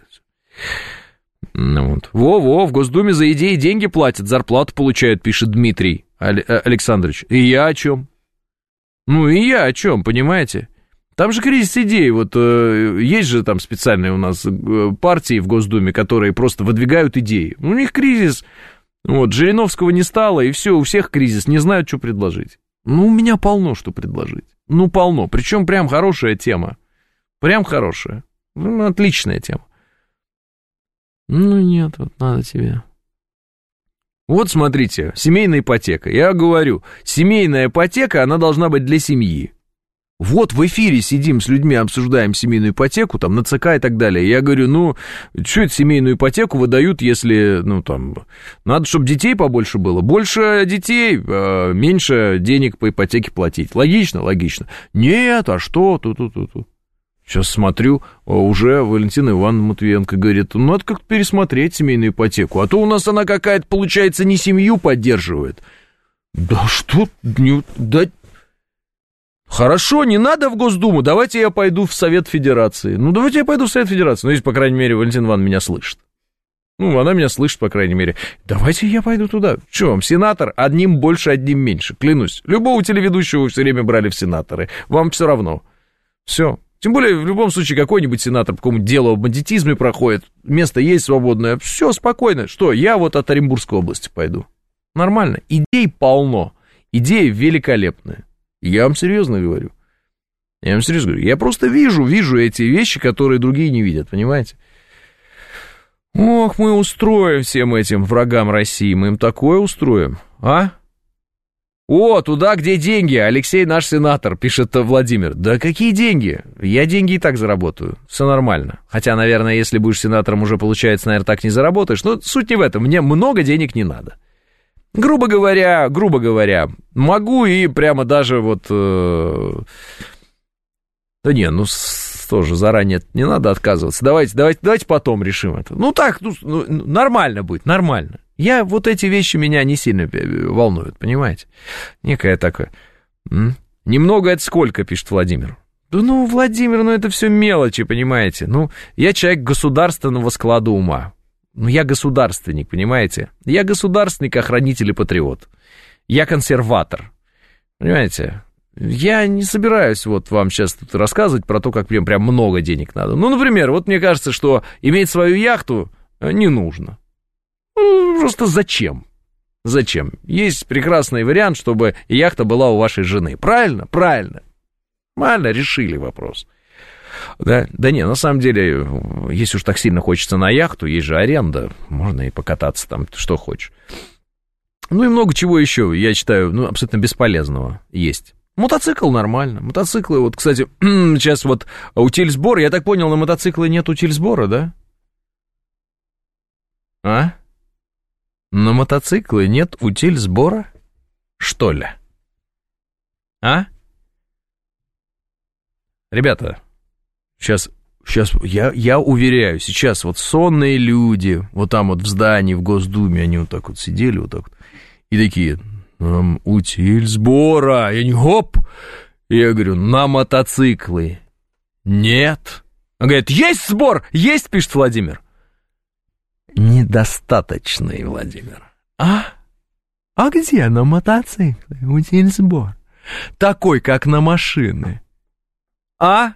Ну вот. Во-во, в Госдуме за идеи деньги платят, зарплату получают, пишет Дмитрий Александрович. И я о чем? Ну и я о чем, понимаете? Там же кризис идей, вот э, есть же там специальные у нас э, партии в Госдуме, которые просто выдвигают идеи. У них кризис, вот, Жириновского не стало, и все, у всех кризис, не знают, что предложить. Ну, у меня полно что предложить, ну, полно, причем прям хорошая тема, прям хорошая, ну, отличная тема. Ну, нет, вот надо тебе. Вот смотрите, семейная ипотека, я говорю, семейная ипотека, она должна быть для семьи. Вот в эфире сидим с людьми, обсуждаем семейную ипотеку, там, на ЦК и так далее. Я говорю, ну, что это семейную ипотеку выдают, если, ну, там, надо, чтобы детей побольше было. Больше детей, меньше денег по ипотеке платить. Логично? Логично. Нет, а что? Ту-ту-ту-ту. Сейчас смотрю, уже Валентина Ивановна Матвиенко говорит, ну, надо как-то пересмотреть семейную ипотеку, а то у нас она какая-то, получается, не семью поддерживает. Да что? Не, да... Хорошо, не надо в Госдуму, давайте я пойду в Совет Федерации. Ну, давайте я пойду в Совет Федерации. Ну, если, по крайней мере, Валентина Ивановна меня слышит. Ну, она меня слышит, по крайней мере. Давайте я пойду туда. Что вам, сенатор? Одним больше, одним меньше. Клянусь. Любого телеведущего вы все время брали в сенаторы. Вам все равно. Все. Тем более, в любом случае, какой-нибудь сенатор по какому-то делу о бандитизме проходит. Место есть свободное. Все, спокойно. Что, я вот от Оренбургской области пойду. Нормально. Идей полно. Идеи великолепные. Я вам серьезно говорю. Я вам серьезно говорю. Я просто вижу, вижу эти вещи, которые другие не видят, понимаете? Ох, мы устроим всем этим врагам России. Мы им такое устроим, а? О, туда, где деньги, Алексей наш сенатор, пишет Владимир. Да какие деньги? Я деньги и так заработаю. Все нормально. Хотя, наверное, если будешь сенатором, уже получается, наверное, так не заработаешь. Но суть не в этом. Мне много денег не надо. Грубо говоря, грубо говоря, могу и прямо даже вот... Э, да не, ну тоже заранее не надо отказываться. Давайте, давайте, давайте потом решим это. Ну так, ну, нормально будет, нормально. Я, вот эти вещи меня не сильно волнуют, понимаете? Некая такая... М? Немного это сколько, пишет Владимир. Да ну, Владимир, ну это все мелочи, понимаете? Ну, я человек государственного склада ума. Ну, я государственник, понимаете? Я государственник, охранитель и патриот. Я консерватор, понимаете? Я не собираюсь вот вам сейчас тут рассказывать про то, как прям, прям много денег надо. Ну, например, вот мне кажется, что иметь свою яхту не нужно. Ну, просто зачем? Зачем? Есть прекрасный вариант, чтобы яхта была у вашей жены. Правильно? Правильно. Нормально решили вопрос. Да, да не, на самом деле, если уж так сильно хочется на яхту, есть же аренда, можно и покататься там, что хочешь. Ну и много чего еще, я считаю, ну, абсолютно бесполезного есть. Мотоцикл нормально, мотоциклы, вот, кстати, сейчас вот утильсбор, я так понял, на мотоциклы нет утильсбора, да? А? На мотоциклы нет утильсбора? Что ли? А? Ребята... Сейчас, сейчас, я, я уверяю, сейчас вот сонные люди, вот там вот в здании, в Госдуме, они вот так вот сидели, вот так вот, и такие, нам утильсбора, и они, хоп, и я говорю, на мотоциклы, нет. Он говорит, есть сбор, есть, пишет Владимир. Недостаточный, Владимир. А? А где на мотоциклы утильсбор? Такой, как на машины. А?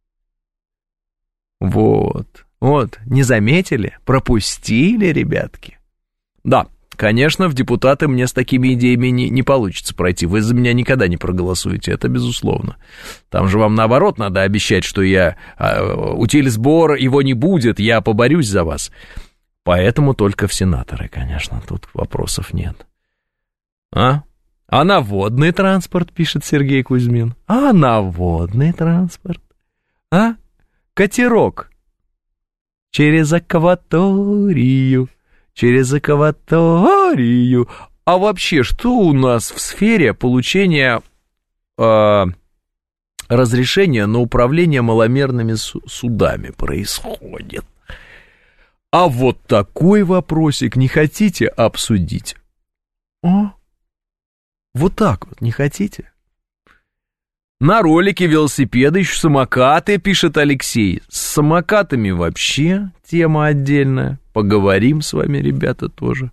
Вот, вот, не заметили? Пропустили, ребятки. Да, конечно, в депутаты мне с такими идеями не, не получится пройти. Вы за меня никогда не проголосуете, это безусловно. Там же вам наоборот надо обещать, что я... Утильсбор, его не будет, я поборюсь за вас. Поэтому только в сенаторы, конечно, тут вопросов нет. А? А на водный транспорт, пишет Сергей Кузьмин. А на водный транспорт? А? Катерок. Через акваторию, через акваторию. А вообще, что у нас в сфере получения э, разрешения на управление маломерными судами происходит? А вот такой вопросик не хотите обсудить? О, вот так вот не хотите? На ролики, велосипеды, еще самокаты, пишет Алексей. С самокатами вообще тема отдельная. Поговорим с вами, ребята, тоже.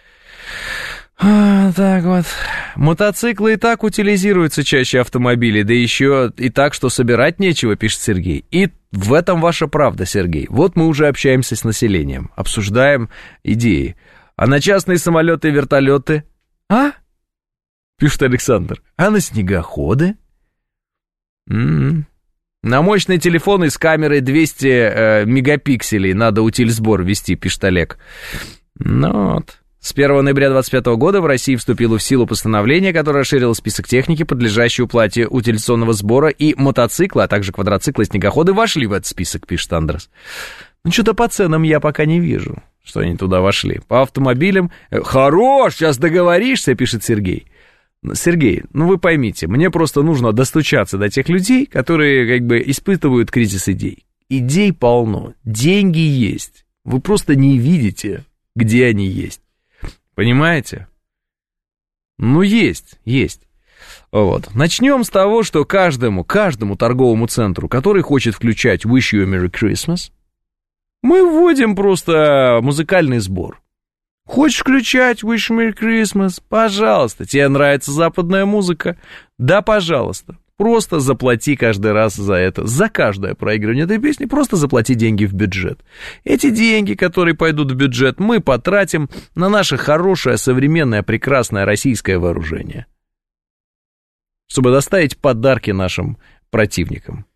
А, так вот. Мотоциклы и так утилизируются чаще автомобилей, да еще и так, что собирать нечего, пишет Сергей. И в этом ваша правда, Сергей. Вот мы уже общаемся с населением, обсуждаем идеи. А на частные самолеты и вертолеты? А? Пишет Александр. А на снегоходы? М-м. На мощные телефоны с камерой двести э, мегапикселей надо утильсбор вести, пишет Олег. Ну вот, С первого ноября двадцать пятого года в России вступило в силу постановление, которое расширило список техники, подлежащей уплате утилизационного сбора, и мотоциклы, а также квадроциклы и снегоходы вошли в этот список, пишет Андрес. Ну, что-то по ценам я пока не вижу, что они туда вошли. По автомобилям... Хорош, сейчас договоришься, пишет Сергей. Сергей, ну вы поймите, мне просто нужно достучаться до тех людей, которые как бы испытывают кризис идей. Идей полно, деньги есть. Вы просто не видите, где они есть. Понимаете? Ну, есть, есть. Вот. Начнем с того, что каждому, каждому торговому центру, который хочет включать Wish You a Merry Christmas, мы вводим просто музыкальный сбор. Хочешь включать Wish You a Merry Christmas? Пожалуйста. Тебе нравится западная музыка? Да, пожалуйста. Просто заплати каждый раз за это, за каждое проигрывание этой песни, просто заплати деньги в бюджет. Эти деньги, которые пойдут в бюджет, мы потратим на наше хорошее, современное, прекрасное российское вооружение, чтобы доставить подарки нашим противникам.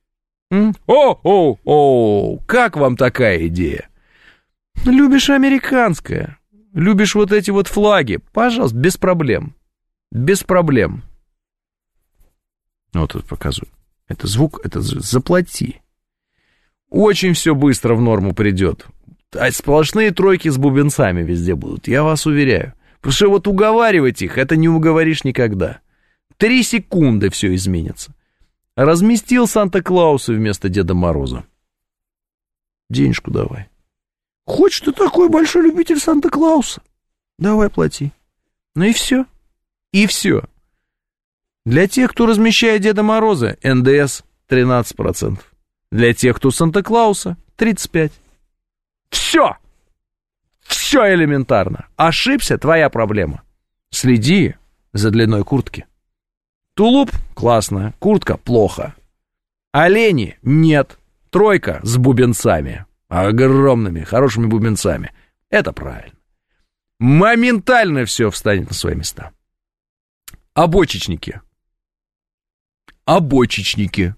О-о-о, как вам такая идея? Любишь американское, любишь вот эти вот флаги, пожалуйста, без проблем, без проблем. Вот тут показываю. Это звук, это заплати. Очень все быстро в норму придет. А сплошные тройки с бубенцами везде будут, я вас уверяю. Потому что вот уговаривать их, это не уговоришь никогда. Три секунды все изменится. Разместил Санта-Клауса вместо Деда Мороза. Денежку давай. Хочешь, ты такой большой любитель Санта-Клауса? Давай плати. Ну и все. И все. Для тех, кто размещает Деда Мороза, эн дэ эс тринадцать процентов. Для тех, кто Санта-Клауса, тридцать пять процентов. Все! Все элементарно. Ошибся, твоя проблема. Следи за длиной куртки. Тулуп – классно, куртка – плохо. Олени – нет. Тройка с бубенцами. Огромными, хорошими бубенцами. Это правильно. Моментально все встанет на свои места. Обочечники. Обочечники.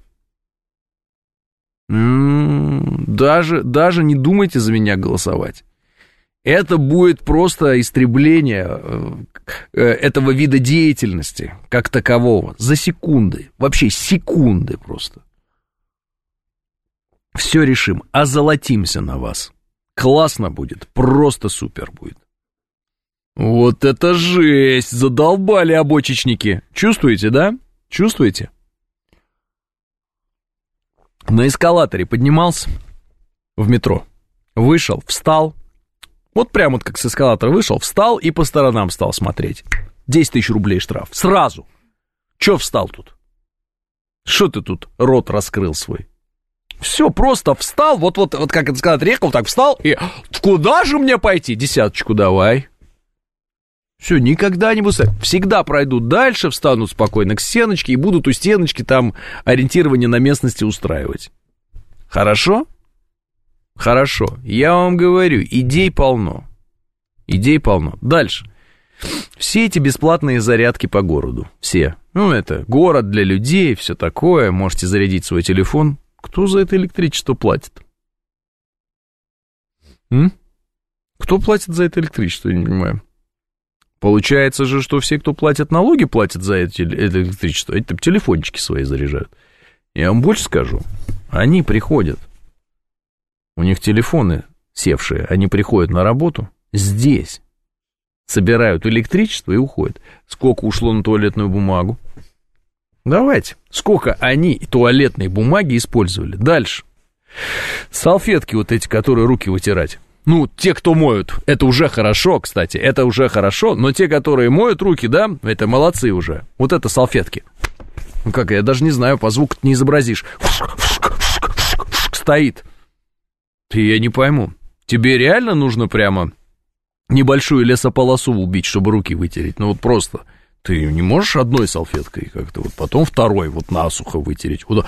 М-м, даже, даже не думайте за меня голосовать. Это будет просто истребление этого вида деятельности, как такового, за секунды. Вообще секунды просто. Все решим, озолотимся на вас. Классно будет, просто супер будет. Вот это жесть, задолбали обочечники. Чувствуете, да? Чувствуете? На эскалаторе поднимался в метро, вышел, встал. Вот прямо вот как с эскалатора вышел, встал и по сторонам стал смотреть. десять тысяч рублей штраф. Сразу. Че встал тут? Что ты тут рот раскрыл свой? Все, просто встал, вот, вот, вот как эскалатор ехал, так встал и... Куда же мне пойти? Десяточку давай. Все, никогда не буду ставить. Всегда пройдут дальше, встанут спокойно к стеночке и будут у стеночки там ориентирование на местности устраивать. Хорошо? Хорошо. Я вам говорю, идей полно. Идей полно. Дальше. Все эти бесплатные зарядки по городу. Все. Ну, это город для людей, все такое. Можете зарядить свой телефон. Кто за это электричество платит? М? Кто платит за это электричество, я не понимаю. Получается же, что все, кто платят налоги, платят за это электричество, эти телефончики свои заряжают. Я вам больше скажу, они приходят, у них телефоны севшие, они приходят на работу здесь, собирают электричество и уходят. Сколько ушло на туалетную бумагу? Давайте, сколько они туалетной бумаги использовали? Дальше. Салфетки вот эти, которые руки вытирать. Ну, те, кто моют, это уже хорошо, кстати, это уже хорошо, но те, которые моют руки, да, это молодцы уже. Вот это салфетки. Ну как, я даже не знаю, по звуку не изобразишь. Стоит. Ты, я не пойму, тебе реально нужно прямо небольшую лесополосу убить, чтобы руки вытереть? Ну вот просто, ты не можешь одной салфеткой как-то, вот потом второй вот насухо вытереть. Куда?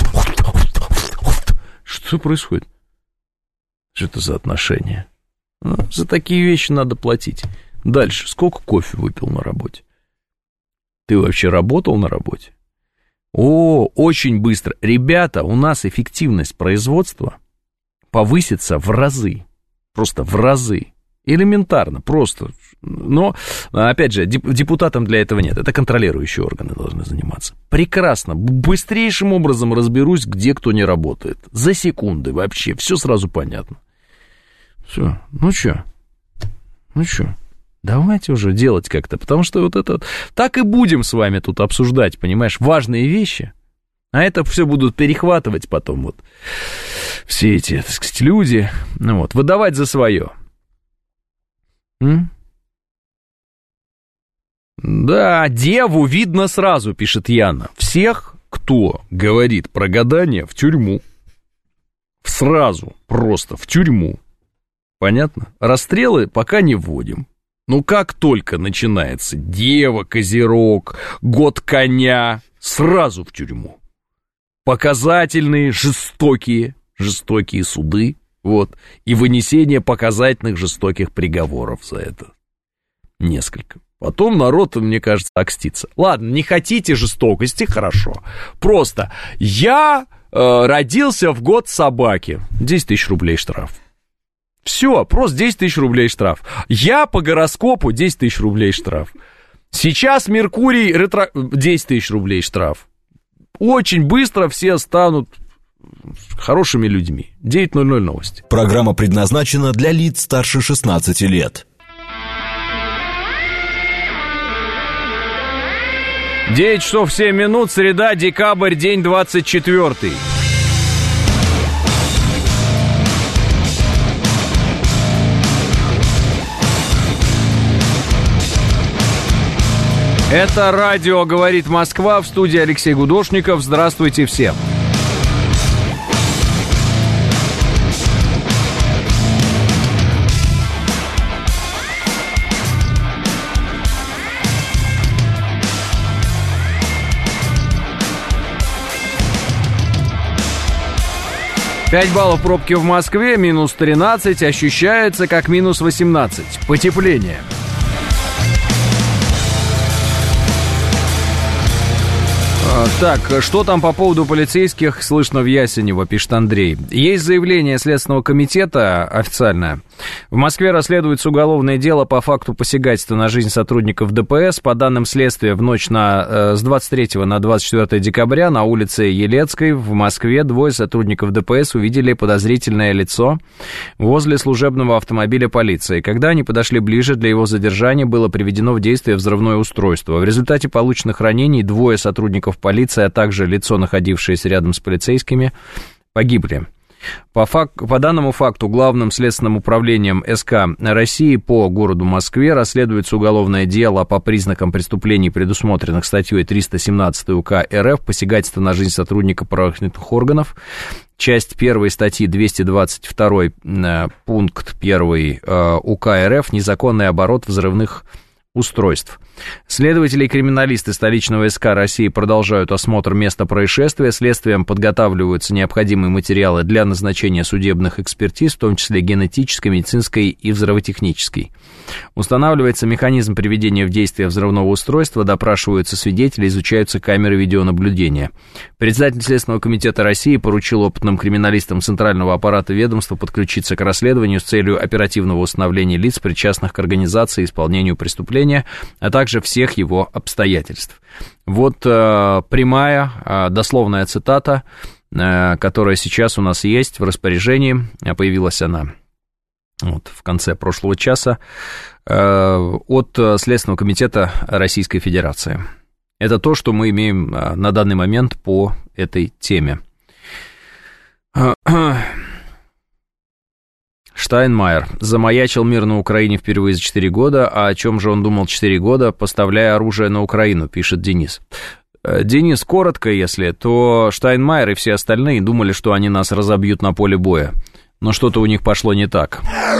Что происходит? Что это за отношения? Ну, за такие вещи надо платить. Дальше. Сколько кофе выпил на работе? Ты вообще работал на работе? О, очень быстро. Ребята, у нас эффективность производства повысится в разы. Просто в разы. Элементарно, просто. Но, опять же, депутатам для этого нет. Это контролирующие органы должны заниматься. Прекрасно. Быстрейшим образом разберусь, где кто не работает. За секунды вообще. Все сразу понятно. Все. Ну что? Ну что? Давайте уже делать как-то. Потому что вот это... Так и будем с вами тут обсуждать, понимаешь, важные вещи. А это все будут перехватывать потом вот все эти, так сказать, люди. Ну вот, выдавать за свое. М? Да, деву видно сразу, пишет Яна. Всех, кто говорит про гадание, в тюрьму. Сразу, просто в тюрьму. Понятно? Расстрелы пока не вводим. Ну, как только начинается дева, козерог, год коня, сразу в тюрьму. Показательные, жестокие, жестокие суды. Вот, и вынесение показательных жестоких приговоров за это. Несколько. Потом народ, мне кажется, окстится. Ладно, не хотите жестокости, хорошо. Просто я э, родился в год собаки. десять тысяч рублей штраф. Все, просто десять тысяч рублей штраф. Я по гороскопу десять тысяч рублей штраф. Сейчас Меркурий ретро... десять тысяч рублей штраф. Очень быстро все станут... хорошими людьми. девять ноль ноль новости. Программа предназначена для лиц старше шестнадцати лет. девять часов семь минут, среда, декабрь, день двадцать четвёртый. Это радио «Говорит Москва», в студии Алексей Гудошников. Здравствуйте всем. пять баллов пробки в Москве, минус тринадцать, ощущается как минус восемнадцать. Потепление. Так, что там по поводу полицейских слышно в Ясенево, пишет Андрей. Есть заявление Следственного комитета официальное. В Москве расследуется уголовное дело по факту посягательства на жизнь сотрудников ДПС. По данным следствия, в ночь на, с двадцать третьего на двадцать четвёртое декабря на улице Елецкой в Москве двое сотрудников ДПС увидели подозрительное лицо возле служебного автомобиля полиции. Когда они подошли ближе, для его задержания было приведено в действие взрывное устройство. В результате полученных ранений двое сотрудников полиции, а также лицо, находившееся рядом с полицейскими, погибли. По, фак... по данному факту Главным следственным управлением СК России по городу Москве расследуется уголовное дело по признакам преступлений, предусмотренных статьей триста семнадцать УК РФ «Посягательство на жизнь сотрудника правоохранительных органов». Часть первой статьи двести двадцать два пункт один УК РФ «Незаконный оборот взрывных устройств». Следователи и криминалисты столичного СК России продолжают осмотр места происшествия. Следствием подготавливаются необходимые материалы для назначения судебных экспертиз, в том числе генетической, медицинской и взрывотехнической. Устанавливается механизм приведения в действие взрывного устройства, допрашиваются свидетели, изучаются камеры видеонаблюдения. Председатель Следственного комитета России поручил опытным криминалистам Центрального аппарата ведомства подключиться к расследованию с целью оперативного установления лиц, причастных к организации и исполнению преступления, а также всех его обстоятельств. Вот э, прямая, э, дословная цитата, э, которая сейчас у нас есть в распоряжении, появилась она вот, в конце прошлого часа, э, от Следственного комитета Российской Федерации. Это то, что мы имеем э, на данный момент по этой теме. Штайнмайер. Замаячил мир на Украине впервые за четыре года. А о чем же он думал четыре года, поставляя оружие на Украину, пишет Денис. Денис, коротко, если, то Штайнмайер и все остальные думали, что они нас разобьют на поле боя. Но что-то у них пошло не так.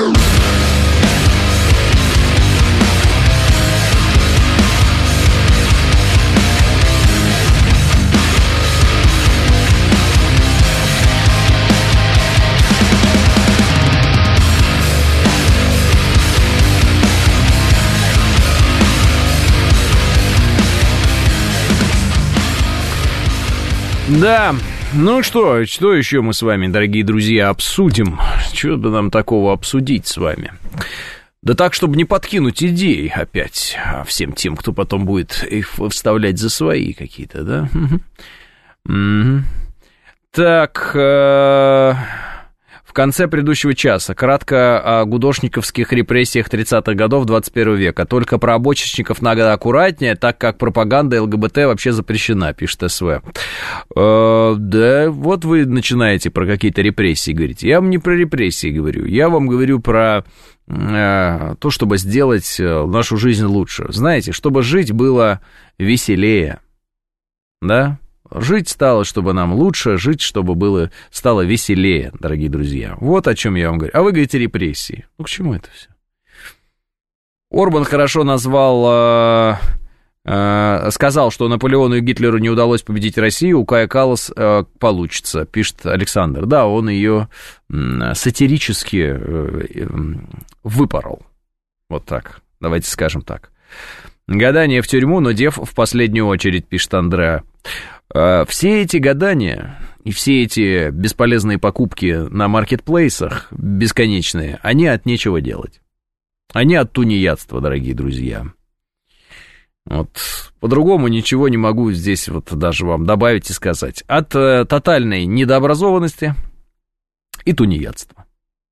Да, ну что, что еще мы с вами, дорогие друзья, обсудим? Что бы нам такого обсудить с вами? Да так, чтобы не подкинуть идей опять всем тем, кто потом будет их вставлять за свои какие-то, да? Угу. Так, э, в конце предыдущего часа кратко о гудошниковских репрессиях тридцатых годов двадцать первого века. Только про обочечников надо аккуратнее, так как пропаганда ЛГБТ вообще запрещена, пишет СВ. Э, да, вот вы начинаете про какие-то репрессии говорить. Я вам не про репрессии говорю, я вам говорю про э, то, чтобы сделать нашу жизнь лучше. Знаете, чтобы жить было веселее, да? Жить стало, чтобы нам лучше, жить, чтобы было, стало веселее, дорогие друзья. Вот о чем я вам говорю. А вы говорите репрессии. Ну, к чему это все? Орбан хорошо назвал, э, э, сказал, что Наполеону и Гитлеру не удалось победить Россию, у Кая Каллас э, получится, пишет Александр. Да, он ее э, сатирически э, э, выпорол. Вот так, давайте скажем так. Гадание в тюрьму, но дев в последнюю очередь, пишет Андреа. Все эти гадания и все эти бесполезные покупки на маркетплейсах, бесконечные, они от нечего делать. Они от тунеядства, дорогие друзья. Вот по-другому ничего не могу здесь вот даже вам добавить и сказать. От э, тотальной недообразованности и тунеядства.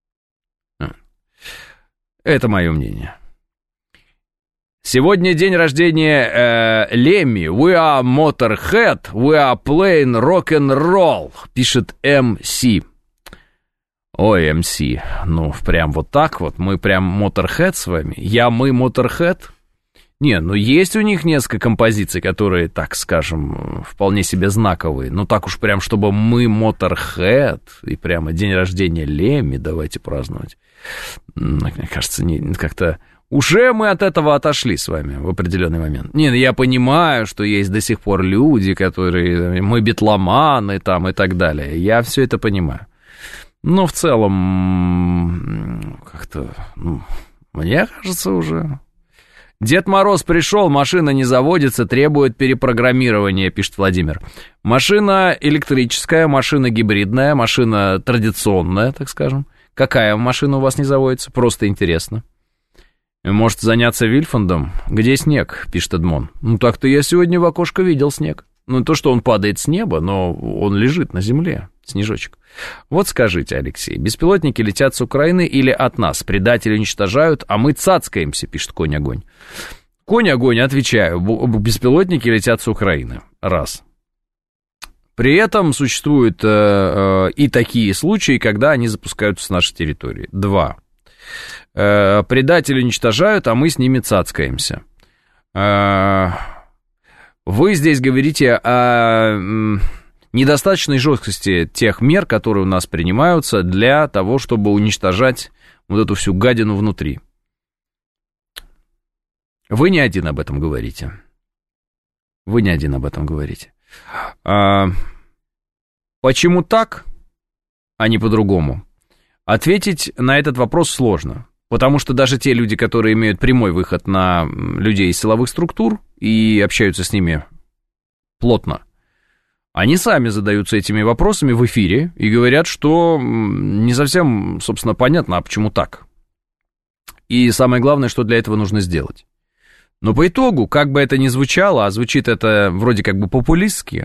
Это мое мнение. Сегодня день рождения э, Лемми. We are Motorhead, we are playing rock-and-roll, пишет эм си. Ой, эм си, ну, прям вот так вот, мы прям Motorhead с вами. Я, мы Motorhead? Не, ну, есть у них несколько композиций, которые, так скажем, вполне себе знаковые. Ну, так уж прям, чтобы мы Motorhead, и прямо день рождения Лемми давайте праздновать. Мне кажется, не, как-то... Уже мы от этого отошли с вами в определенный момент. Не, я понимаю, что есть до сих пор люди, которые... Мы битломаны там и так далее. Я все это понимаю. Но в целом... Как-то... Ну, мне кажется, уже... Дед Мороз пришел, машина не заводится, требует перепрограммирования, пишет Владимир. Машина электрическая, машина гибридная, машина традиционная, так скажем. Какая машина у вас не заводится? Просто интересно. Может заняться Вильфандом? Где снег, пишет Эдмон. Ну так-то я сегодня в окошко видел снег. Ну то, что он падает с неба, но он лежит на земле, снежочек. Вот скажите, Алексей, беспилотники летят с Украины или от нас? Предатели уничтожают, а мы цацкаемся, пишет Конь-огонь. Конь-огонь, отвечаю, беспилотники летят с Украины. Раз. При этом существуют э, э, и такие случаи, когда они запускаются с нашей территории. Два. Предатели уничтожают, а мы с ними цацкаемся. Вы здесь говорите о недостаточной жесткости тех мер, которые у нас принимаются для того, чтобы уничтожать вот эту всю гадину внутри. Вы не один об этом говорите. Вы не один об этом говорите. Почему так, а не по-другому? Ответить на этот вопрос сложно. Потому что даже те люди, которые имеют прямой выход на людей из силовых структур и общаются с ними плотно, они сами задаются этими вопросами в эфире и говорят, что не совсем, собственно, понятно, а почему так. И самое главное, что для этого нужно сделать. Но по итогу, как бы это ни звучало, а звучит это вроде как бы популистски,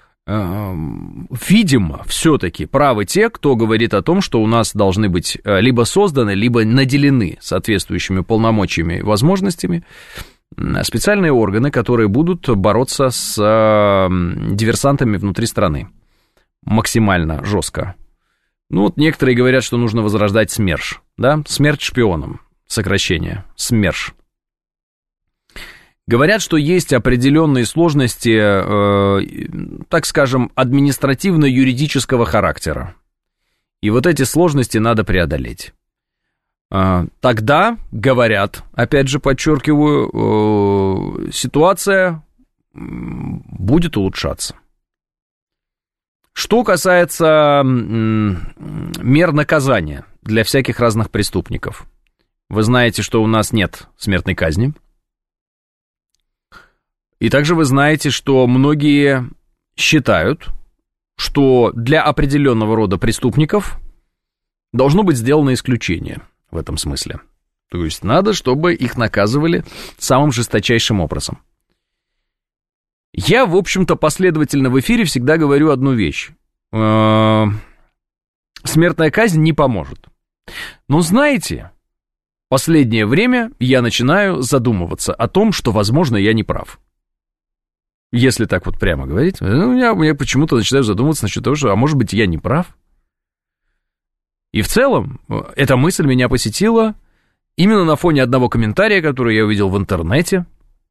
видимо, все-таки правы те, кто говорит о том, что у нас должны быть либо созданы, либо наделены соответствующими полномочиями и возможностями специальные органы, которые будут бороться с диверсантами внутри страны максимально жестко. Ну вот некоторые говорят, что нужно возрождать СМЕРШ, да, смерть шпионам, сокращение, СМЕРШ. Говорят, что есть определенные сложности, э, так скажем, административно-юридического характера. И вот эти сложности надо преодолеть. Э, тогда, говорят, опять же подчеркиваю, э, ситуация будет улучшаться. Что касается э, мер наказания для всяких разных преступников. Вы знаете, что у нас нет смертной казни. И также вы знаете, что многие считают, что для определенного рода преступников должно быть сделано исключение в этом смысле. То есть надо, чтобы их наказывали самым жесточайшим образом. Я, в общем-то, последовательно в эфире всегда говорю одну вещь. Смертная казнь не поможет. Но знаете, последнее время я начинаю задумываться о том, что, возможно, я не прав. Если так вот прямо говорить, ну, я, я почему-то начинаю задумываться насчет того, что, а может быть, я не прав. И в целом, эта мысль меня посетила именно на фоне одного комментария, который я увидел в интернете.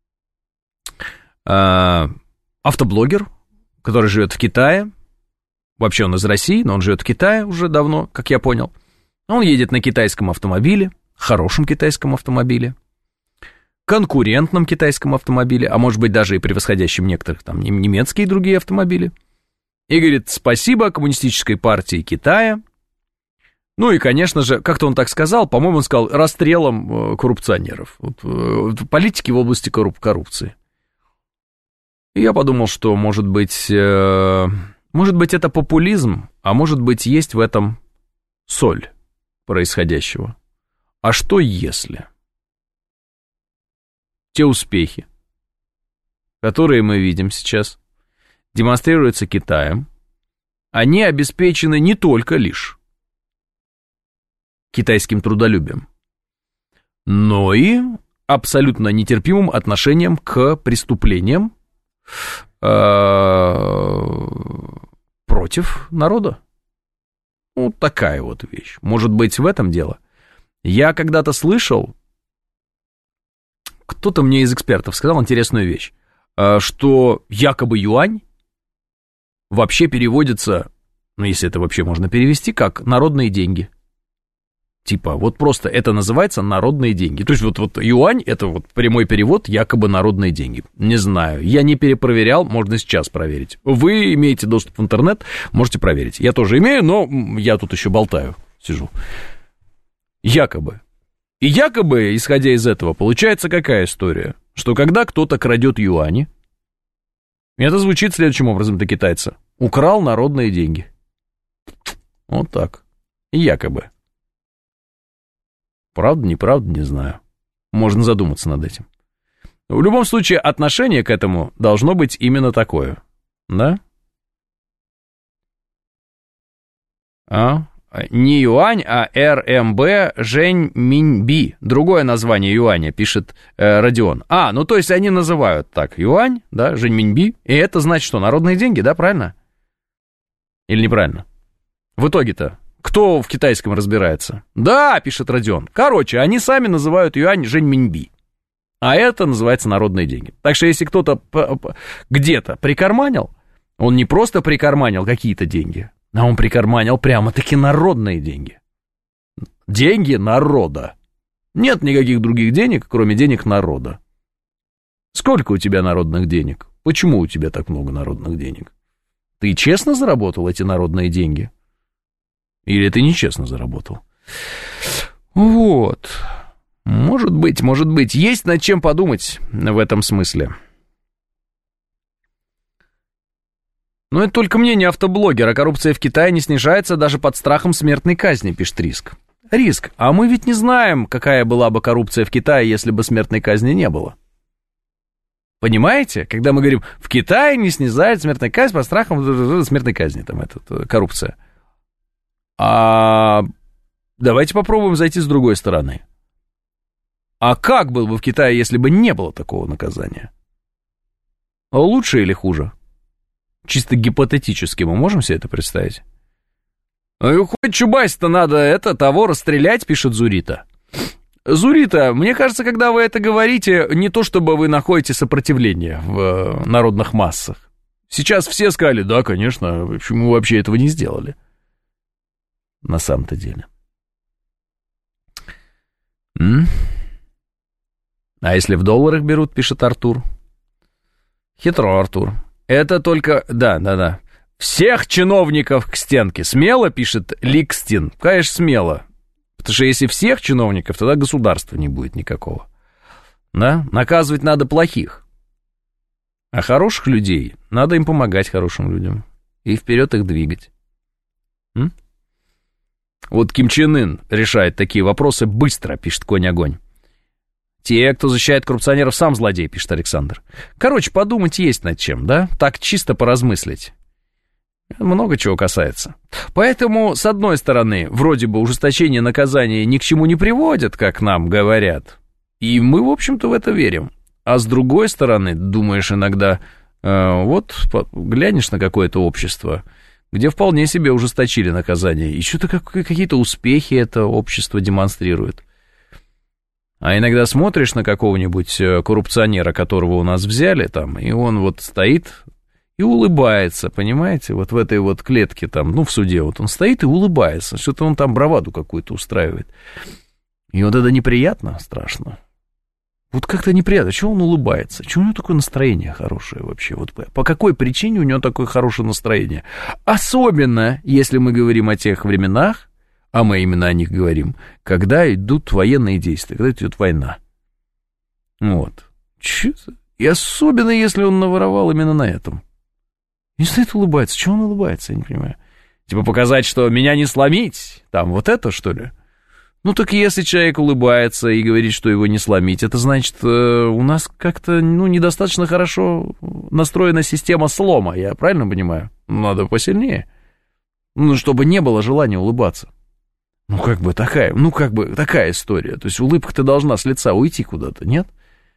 А, автоблогер, который живет в Китае. Вообще он из России, но он живет в Китае уже давно, как я понял. Он едет на китайском автомобиле, хорошем китайском автомобиле, конкурентном китайском автомобиле, а может быть даже и превосходящем некоторых там немецкие и другие автомобили. И говорит, спасибо Коммунистической партии Китая. Ну и, конечно же, как-то он так сказал, по-моему, он сказал, расстрелом коррупционеров. Вот, политики в области корруп- коррупции. И я подумал, что, может быть, э, может быть, это популизм, а может быть, есть в этом соль происходящего. А что если те успехи, которые мы видим сейчас, демонстрируются Китаем, они обеспечены не только лишь китайским трудолюбием, но и абсолютно нетерпимым отношением к преступлениям против народа. Вот такая вот вещь. Может быть, в этом дело. Я когда-то слышал, кто-то мне из экспертов сказал интересную вещь, что якобы юань вообще переводится, ну, если это вообще можно перевести, как народные деньги. Типа, вот просто это называется народные деньги. То есть вот, вот юань, это вот прямой перевод, якобы народные деньги. Не знаю, я не перепроверял, можно сейчас проверить. Вы имеете доступ в интернет, можете проверить. Я тоже имею, но я тут еще болтаю, сижу. Якобы. И якобы, исходя из этого, получается какая история? Что когда кто-то крадет юани, это звучит следующим образом для китайца. Украл народные деньги. Вот так. И якобы. Правда, неправда, не знаю. Можно задуматься над этим. В любом случае, отношение к этому должно быть именно такое. Да? А? Не юань, а эр эм бэ Жэньминьби. Другое название юаня, пишет э, Родион. А, ну то есть они называют так юань, да, Жэньминьби. И это значит что, народные деньги, да, правильно? Или неправильно? В итоге-то, кто в китайском разбирается? Да, пишет Родион. Короче, они сами называют юань Жэньминьби. А это называется народные деньги. Так что если кто-то где-то прикарманил, он не просто прикарманил какие-то деньги, а он прикарманил прямо-таки народные деньги. Деньги народа. Нет никаких других денег, кроме денег народа. Сколько у тебя народных денег? Почему у тебя так много народных денег? Ты честно заработал эти народные деньги? Или ты нечестно заработал? Вот. Может быть, может быть. Есть над чем подумать в этом смысле. Но это только мнение автоблогера. Коррупция в Китае не снижается даже под страхом смертной казни, пишет Риск. Риск, а мы ведь не знаем, какая была бы коррупция в Китае, если бы смертной казни не было. Понимаете? Когда мы говорим, в Китае не снижает смертная казнь под страхом смертной казни, там, это, коррупция. А давайте попробуем зайти с другой стороны. А как было бы в Китае, если бы не было такого наказания? Лучше или хуже? Чисто гипотетически мы можем себе это представить? Хоть Чубайс-то надо это, того расстрелять, пишет Зурита. Зурита, мне кажется, когда вы это говорите, не то чтобы вы находите сопротивление в народных массах. Сейчас все сказали, да, конечно, почему мы вообще этого не сделали? На самом-то деле. М? А если в долларах берут, пишет Артур. Хитро, Артур. Это только... Да, да, да. Всех чиновников к стенке. Смело, пишет Ликстин. Конечно, смело. Потому что если всех чиновников, тогда государства не будет никакого. Да? Наказывать надо плохих. А хороших людей, надо им помогать хорошим людям. И вперед их двигать. М? Вот Ким Чен Ын решает такие вопросы быстро, пишет Конь-огонь. Те, кто защищает коррупционеров, сам злодей, пишет Александр. Короче, подумать есть над чем, да? Так чисто поразмыслить. Много чего касается. Поэтому, с одной стороны, вроде бы ужесточение наказания ни к чему не приводит, как нам говорят. И мы, в общем-то, в это верим. А с другой стороны, думаешь иногда, э, вот глянешь на какое-то общество, где вполне себе ужесточили наказание, и что-то как, какие-то успехи это общество демонстрирует. А иногда смотришь на какого-нибудь коррупционера, которого у нас взяли, там, и он вот стоит и улыбается, понимаете, вот в этой вот клетке там, ну, в суде, вот он стоит и улыбается, что-то он там браваду какую-то устраивает. И вот это неприятно, страшно. Вот как-то неприятно. Чего он улыбается? Чего у него такое настроение хорошее вообще? Вот по какой причине у него такое хорошее настроение? Особенно, если мы говорим о тех временах, а мы именно о них говорим, когда идут военные действия, когда идет война. Вот. Чё-то. И особенно, если он наворовал именно на этом. И стоит улыбается. Чего он улыбается, я не понимаю. Типа показать, что меня не сломить. Там вот это, что ли? Ну, так если человек улыбается и говорит, что его не сломить, это значит, у нас как-то, ну, недостаточно хорошо настроена система слома, я правильно понимаю? Надо посильнее. Ну, чтобы не было желания улыбаться. Ну, как бы такая, ну, как бы такая история. То есть улыбка-то должна с лица уйти куда-то, нет?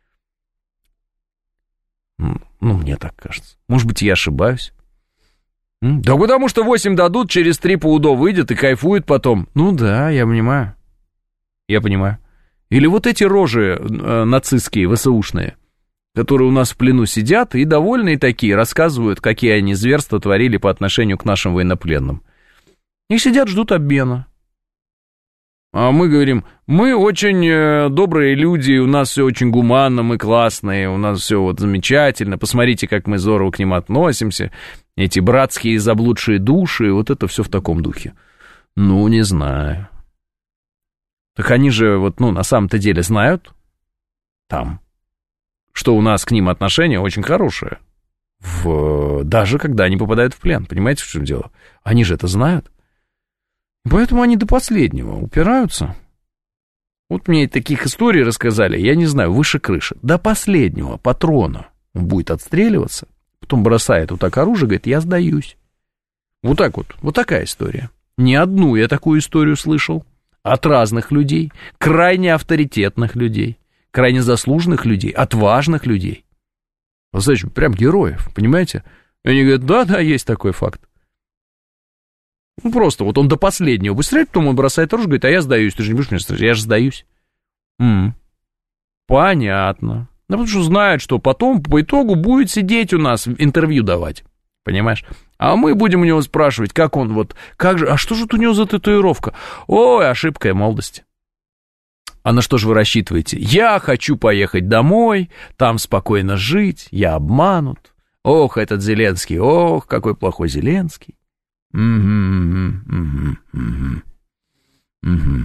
Ну, мне так кажется. Может быть, я ошибаюсь. Да потому что восемь дадут, через три по УДО выйдет и кайфует потом. Ну да, я понимаю. Я понимаю. Или вот эти рожи э, нацистские, ВСУшные, которые у нас в плену сидят и довольные такие, рассказывают, какие они зверства творили по отношению к нашим военнопленным. И сидят, ждут обмена. А мы говорим, мы очень э, добрые люди, у нас все очень гуманно, мы классные, у нас все вот замечательно, посмотрите, как мы здорово к ним относимся, эти братские заблудшие души, вот это все в таком духе. Ну, не знаю. Так они же вот, ну, на самом-то деле знают там, что у нас к ним отношение очень хорошее, в... даже когда они попадают в плен, понимаете, в чем дело? Они же это знают. Поэтому они до последнего упираются. Вот мне таких историй рассказали, я не знаю, выше крыши. До последнего патрона он будет отстреливаться, потом бросает вот так оружие, говорит, я сдаюсь. Вот так вот, вот такая история. Не одну я такую историю слышал от разных людей, крайне авторитетных людей, крайне заслуженных людей, отважных людей. Значит, прям героев, понимаете? И они говорят, да-да, есть такой факт. Ну, просто вот он до последнего будет стрелять, потом он бросает оружие, говорит, а я сдаюсь, ты же не будешь меня стрелять, я же сдаюсь. М-м. Понятно. Ну, потому что знают, что потом по итогу будет сидеть у нас, интервью давать, понимаешь? А мы будем у него спрашивать, как он вот, как же, а что же у него за татуировка? Ой, ошибка молодости. А на что же вы рассчитываете? Я хочу поехать домой, там спокойно жить, я обманут. Ох, этот Зеленский, ох, какой плохой Зеленский. Угу, угу, угу, угу.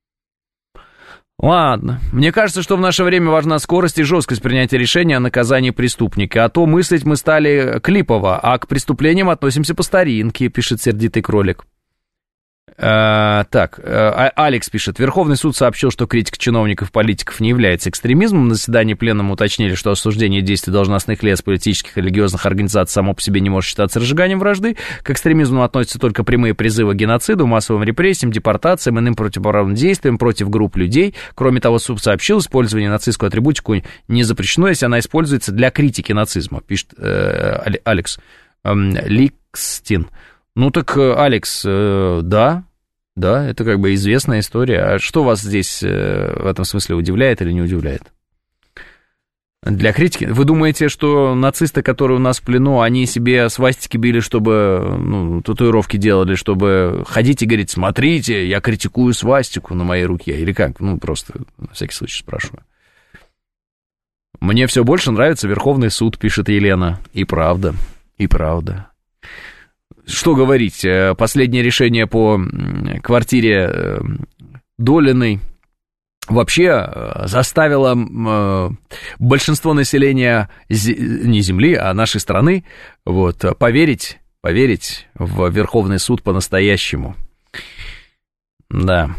Ладно, мне кажется, что в наше время важна скорость и жесткость принятия решения о наказании преступника, а то мыслить мы стали клипово, а к преступлениям относимся по старинке, пишет сердитый кролик. А, так, а, Алекс пишет, Верховный суд сообщил, что критика чиновников и политиков не является экстремизмом. На заседании пленума уточнили, что осуждение действий должностных лиц, политических и религиозных организаций само по себе не может считаться разжиганием вражды. К экстремизму относятся только прямые призывы к геноциду, массовым репрессиям, депортациям, иным противоправным действиям против групп людей. Кроме того, суд сообщил, использование нацистскую атрибутику не запрещено, если она используется для критики нацизма, пишет э, Алекс э, Ликстин. Ну так, Алекс, э, да, да, это как бы известная история. А что вас здесь э, в этом смысле удивляет или не удивляет? Для критики? Вы думаете, что нацисты, которые у нас в плену, они себе свастики били, чтобы, ну, татуировки делали, чтобы ходить и говорить, смотрите, я критикую свастику на моей руке, или как? Ну, просто на всякий случай спрашиваю. Мне все больше нравится Верховный суд, пишет Елена. И правда, и правда. Что говорить, последнее решение по квартире Долиной вообще заставило большинство населения не земли, а нашей страны вот, поверить, поверить в Верховный суд по-настоящему. Да.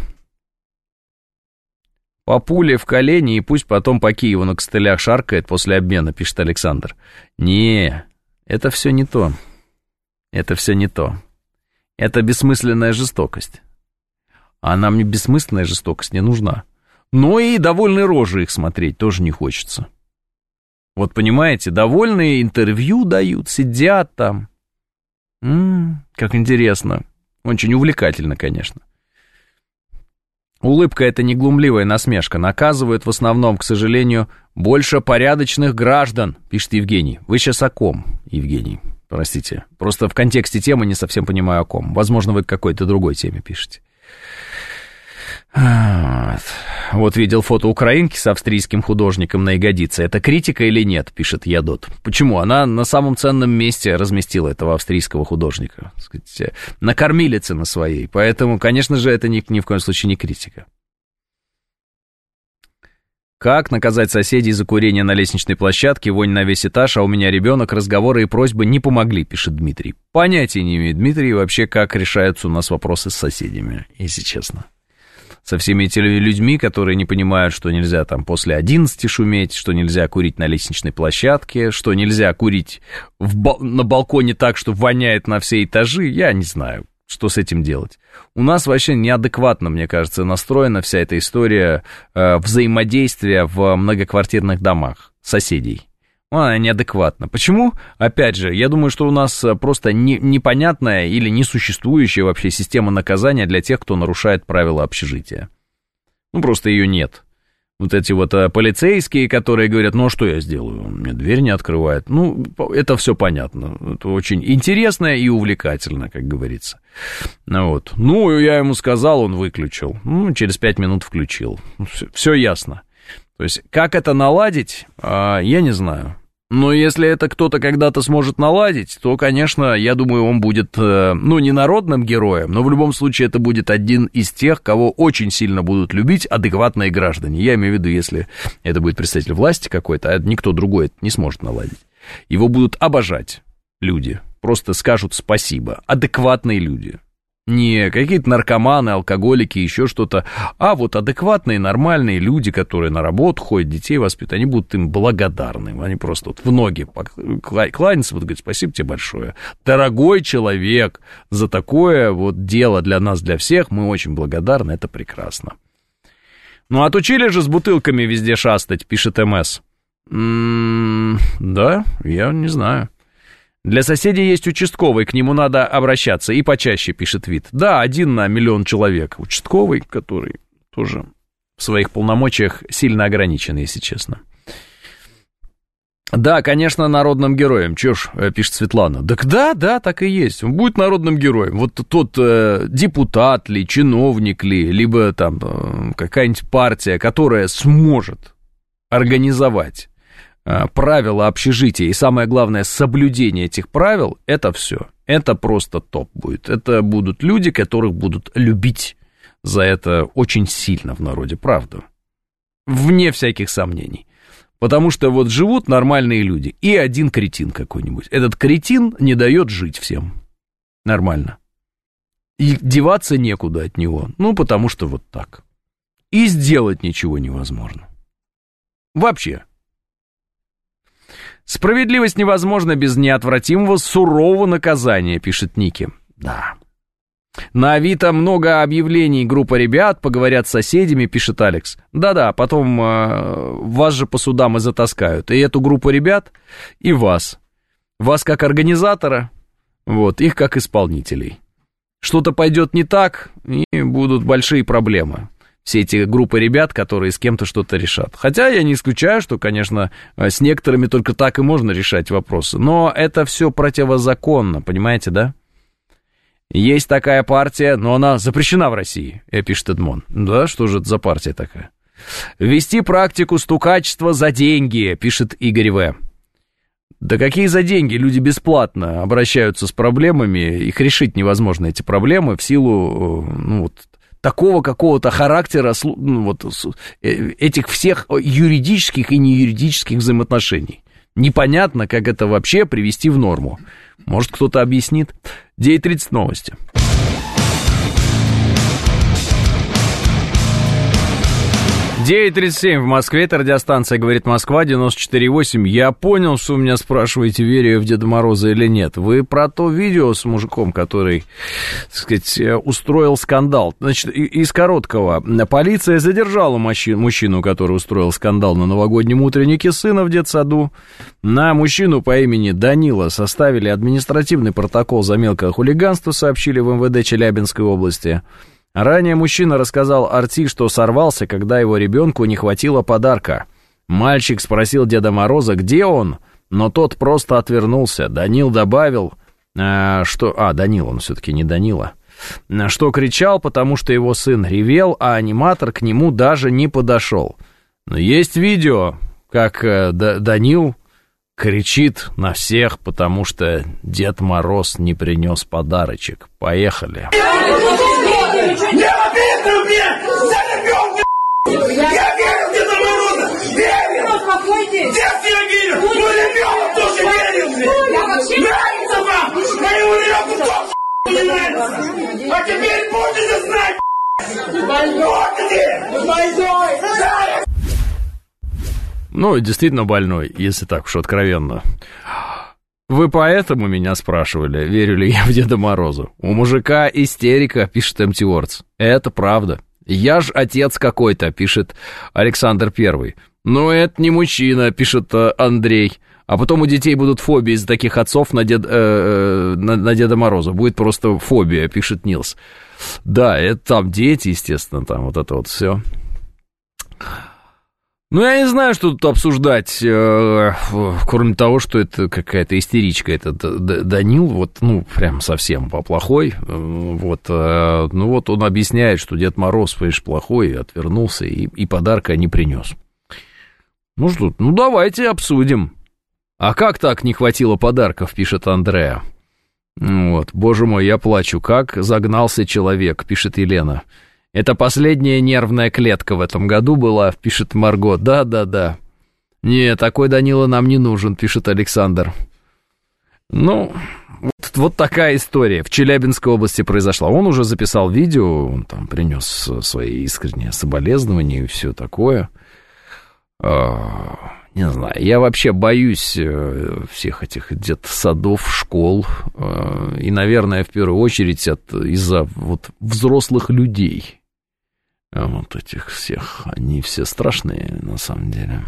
По пуле в колени, и пусть потом по Киеву на костылях шаркает после обмена, пишет Александр. Не, это все не то. Это все не то. Это бессмысленная жестокость. А нам не бессмысленная жестокость не нужна. Но и довольные рожи их смотреть тоже не хочется. Вот понимаете, довольные интервью дают, сидят там. М-м, как интересно. Очень увлекательно, конечно. Улыбка — это не глумливая насмешка. Наказывают в основном, к сожалению, больше порядочных граждан, пишет Евгений. Вы сейчас о ком, Евгений? Простите. Просто в контексте темы не совсем понимаю, о ком. Возможно, вы к какой-то другой теме пишете. Вот. Вот видел фото украинки с австрийским художником на ягодице. Это критика или нет, пишет Ядот. Почему? Она на самом ценном месте разместила этого австрийского художника. Так сказать, на кормилице на своей. Поэтому, конечно же, это ни, ни в коем случае не критика. Как наказать соседей за курение на лестничной площадке, вонь на весь этаж, а у меня ребенок, разговоры и просьбы не помогли, пишет Дмитрий. Понятия не имеет Дмитрий вообще, как решаются у нас вопросы с соседями, если честно. Со всеми этими людьми, которые не понимают, что нельзя там после одиннадцати шуметь, что нельзя курить на лестничной площадке, что нельзя курить в бал- на балконе так, что воняет на все этажи, я не знаю, что с этим делать. У нас вообще неадекватно, мне кажется, настроена вся эта история э, взаимодействия в многоквартирных домах соседей. Она неадекватна. Почему? Опять же, я думаю, что у нас просто не, непонятная или несуществующая вообще система наказания для тех, кто нарушает правила общежития. Ну, просто ее нет. Вот эти вот а, полицейские, которые говорят, ну, а что я сделаю? Мне дверь не открывает. Ну, это все понятно. Это очень интересно и увлекательно, как говорится. Ну, вот. Ну, я ему сказал, он выключил. Ну, через пять минут включил. Все, все ясно. То есть, как это наладить, я не знаю. Но если это кто-то когда-то сможет наладить, то, конечно, я думаю, он будет, ну, не народным героем, но в любом случае это будет один из тех, кого очень сильно будут любить адекватные граждане. Я имею в виду, если это будет представитель власти какой-то, а никто другой это не сможет наладить. Его будут обожать люди, просто скажут спасибо. Адекватные люди. Не какие-то наркоманы, алкоголики, еще что-то, а вот адекватные, нормальные люди, которые на работу ходят, детей воспитывают, они будут им благодарны. Они просто вот в ноги кланяются, будут говорить, спасибо тебе большое. Дорогой человек, за такое вот дело для нас, для всех, мы очень благодарны, это прекрасно. Ну, отучили же с бутылками везде шастать, пишет МС. М-м- да, я не знаю. Для соседей есть участковый, к нему надо обращаться, и почаще, пишет Вит. Да, один на миллион человек. Участковый, который тоже в своих полномочиях сильно ограничен, если честно. Да, конечно, народным героем. Чё ж, пишет Светлана. Так да, да, так и есть. Он будет народным героем. Вот тот э, депутат ли, чиновник ли, либо там э, какая-нибудь партия, которая сможет организовать правила общежития и, самое главное, соблюдение этих правил, это все. Это просто топ будет. Это будут люди, которых будут любить за это очень сильно в народе, правда. Вне всяких сомнений. Потому что вот живут нормальные люди и один кретин какой-нибудь. Этот кретин не дает жить всем. Нормально. И деваться некуда от него. Ну, потому что вот так. И сделать ничего невозможно. Вообще. Справедливость невозможна без неотвратимого сурового наказания, пишет Ники. Да. На Авито много объявлений, группа ребят поговорят с соседями, пишет Алекс. Да-да, потом э, вас же по судам и затаскают. И эту группу ребят, и вас. Вас как организатора, вот, их как исполнителей. Что-то пойдет не так, и будут большие проблемы. Все эти группы ребят, которые с кем-то что-то решат. Хотя я не исключаю, что, конечно, с некоторыми только так и можно решать вопросы. Но это все противозаконно, понимаете, да? Есть такая партия, но она запрещена в России, пишет Эдмон. Да, что же это за партия такая? Ввести практику стукачества за деньги, пишет Игорь В. Да какие за деньги? Люди бесплатно обращаются с проблемами, их решить невозможно, эти проблемы, в силу, ну, вот, такого какого-то характера, ну, вот, этих всех юридических и неюридических взаимоотношений. Непонятно, как это вообще привести в норму. Может, кто-то объяснит. девять тридцать новости. девять тридцать семь в Москве, это радиостанция «Говорит Москва», девяносто четыре восемь. Я понял, что вы меня спрашиваете, верю я в Деда Мороза или нет. Вы про то видео с мужиком, который, так сказать, устроил скандал. Значит, из короткого. Полиция задержала мужчину, который устроил скандал на новогоднем утреннике сына в детсаду. На мужчину по имени Данила составили административный протокол за мелкое хулиганство, сообщили в эм вэ дэ Челябинской области. Ранее мужчина рассказал Арти, что сорвался, когда его ребенку не хватило подарка. Мальчик спросил Деда Мороза, где он, но тот просто отвернулся. Данил добавил, э, что... А, Данил, он все-таки не Данила. Что кричал, потому что его сын ревел, а аниматор к нему даже не подошел. Но есть видео, как э, Д- Данил кричит на всех, потому что Дед Мороз не принес подарочек. Поехали. Не обидно мне за ребенка! Я верю в Деда Мороза! Верю! Дед я верю! Мой ребенок тоже верил мне! Нравится вам! Моему ребенку тоже не нравится! А теперь будете знать! Больной! Больной! Ну, действительно больной, если так уж откровенно. Вы поэтому меня спрашивали, верю ли я в Деда Мороза? У мужика истерика, пишет эм ти Words. Это правда. Я ж отец какой-то, пишет Александр Первый. Но это не мужчина, пишет Андрей. А потом у детей будут фобии из-за таких отцов на, дед, э, на, на Деда Мороза. Будет просто фобия, пишет Нилс. Да, это там дети, естественно, там вот это вот все. Ну, я не знаю, что тут обсуждать, э, кроме того, что это какая-то истеричка, это Данил, вот, ну, прям совсем плохой, вот, э, ну, вот он объясняет, что Дед Мороз, понимаешь, плохой, отвернулся и, и подарка не принес. Ну, что, ну, давайте обсудим. А как так не хватило подарков, пишет Андреа. Вот, боже мой, я плачу, как загнался человек, пишет Елена. Это последняя нервная клетка в этом году была, пишет Марго. Да-да-да. Не, такой Данила нам не нужен, пишет Александр. Ну, вот, вот такая история в Челябинской области произошла. Он уже записал видео, он там принес свои искренние соболезнования и все такое. Не знаю, я вообще боюсь всех этих детсадов, школ. И, наверное, в первую очередь от, из-за вот взрослых людей. Вот этих всех, они все страшные, на самом деле.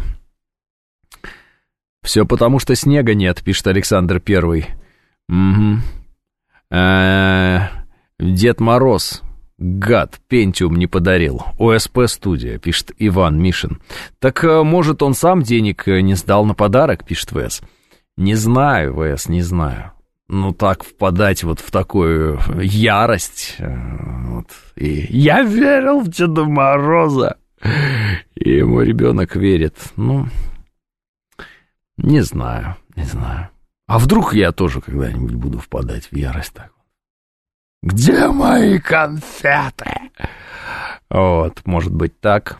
Все потому, что снега нет, пишет Александр Первый. Угу. А, Дед Мороз, гад, Пентиум не подарил. о эс пэ студия, пишет Иван Мишин. Так, может, он сам денег не сдал на подарок, пишет ВС. Не знаю, ВС, не знаю. Ну, так впадать вот в такую ярость. Вот. И я верил в Деда Мороза. И ему ребенок верит. Ну, не знаю, не знаю. А вдруг я тоже когда-нибудь буду впадать в ярость так? Где мои конфеты? Вот, может быть так.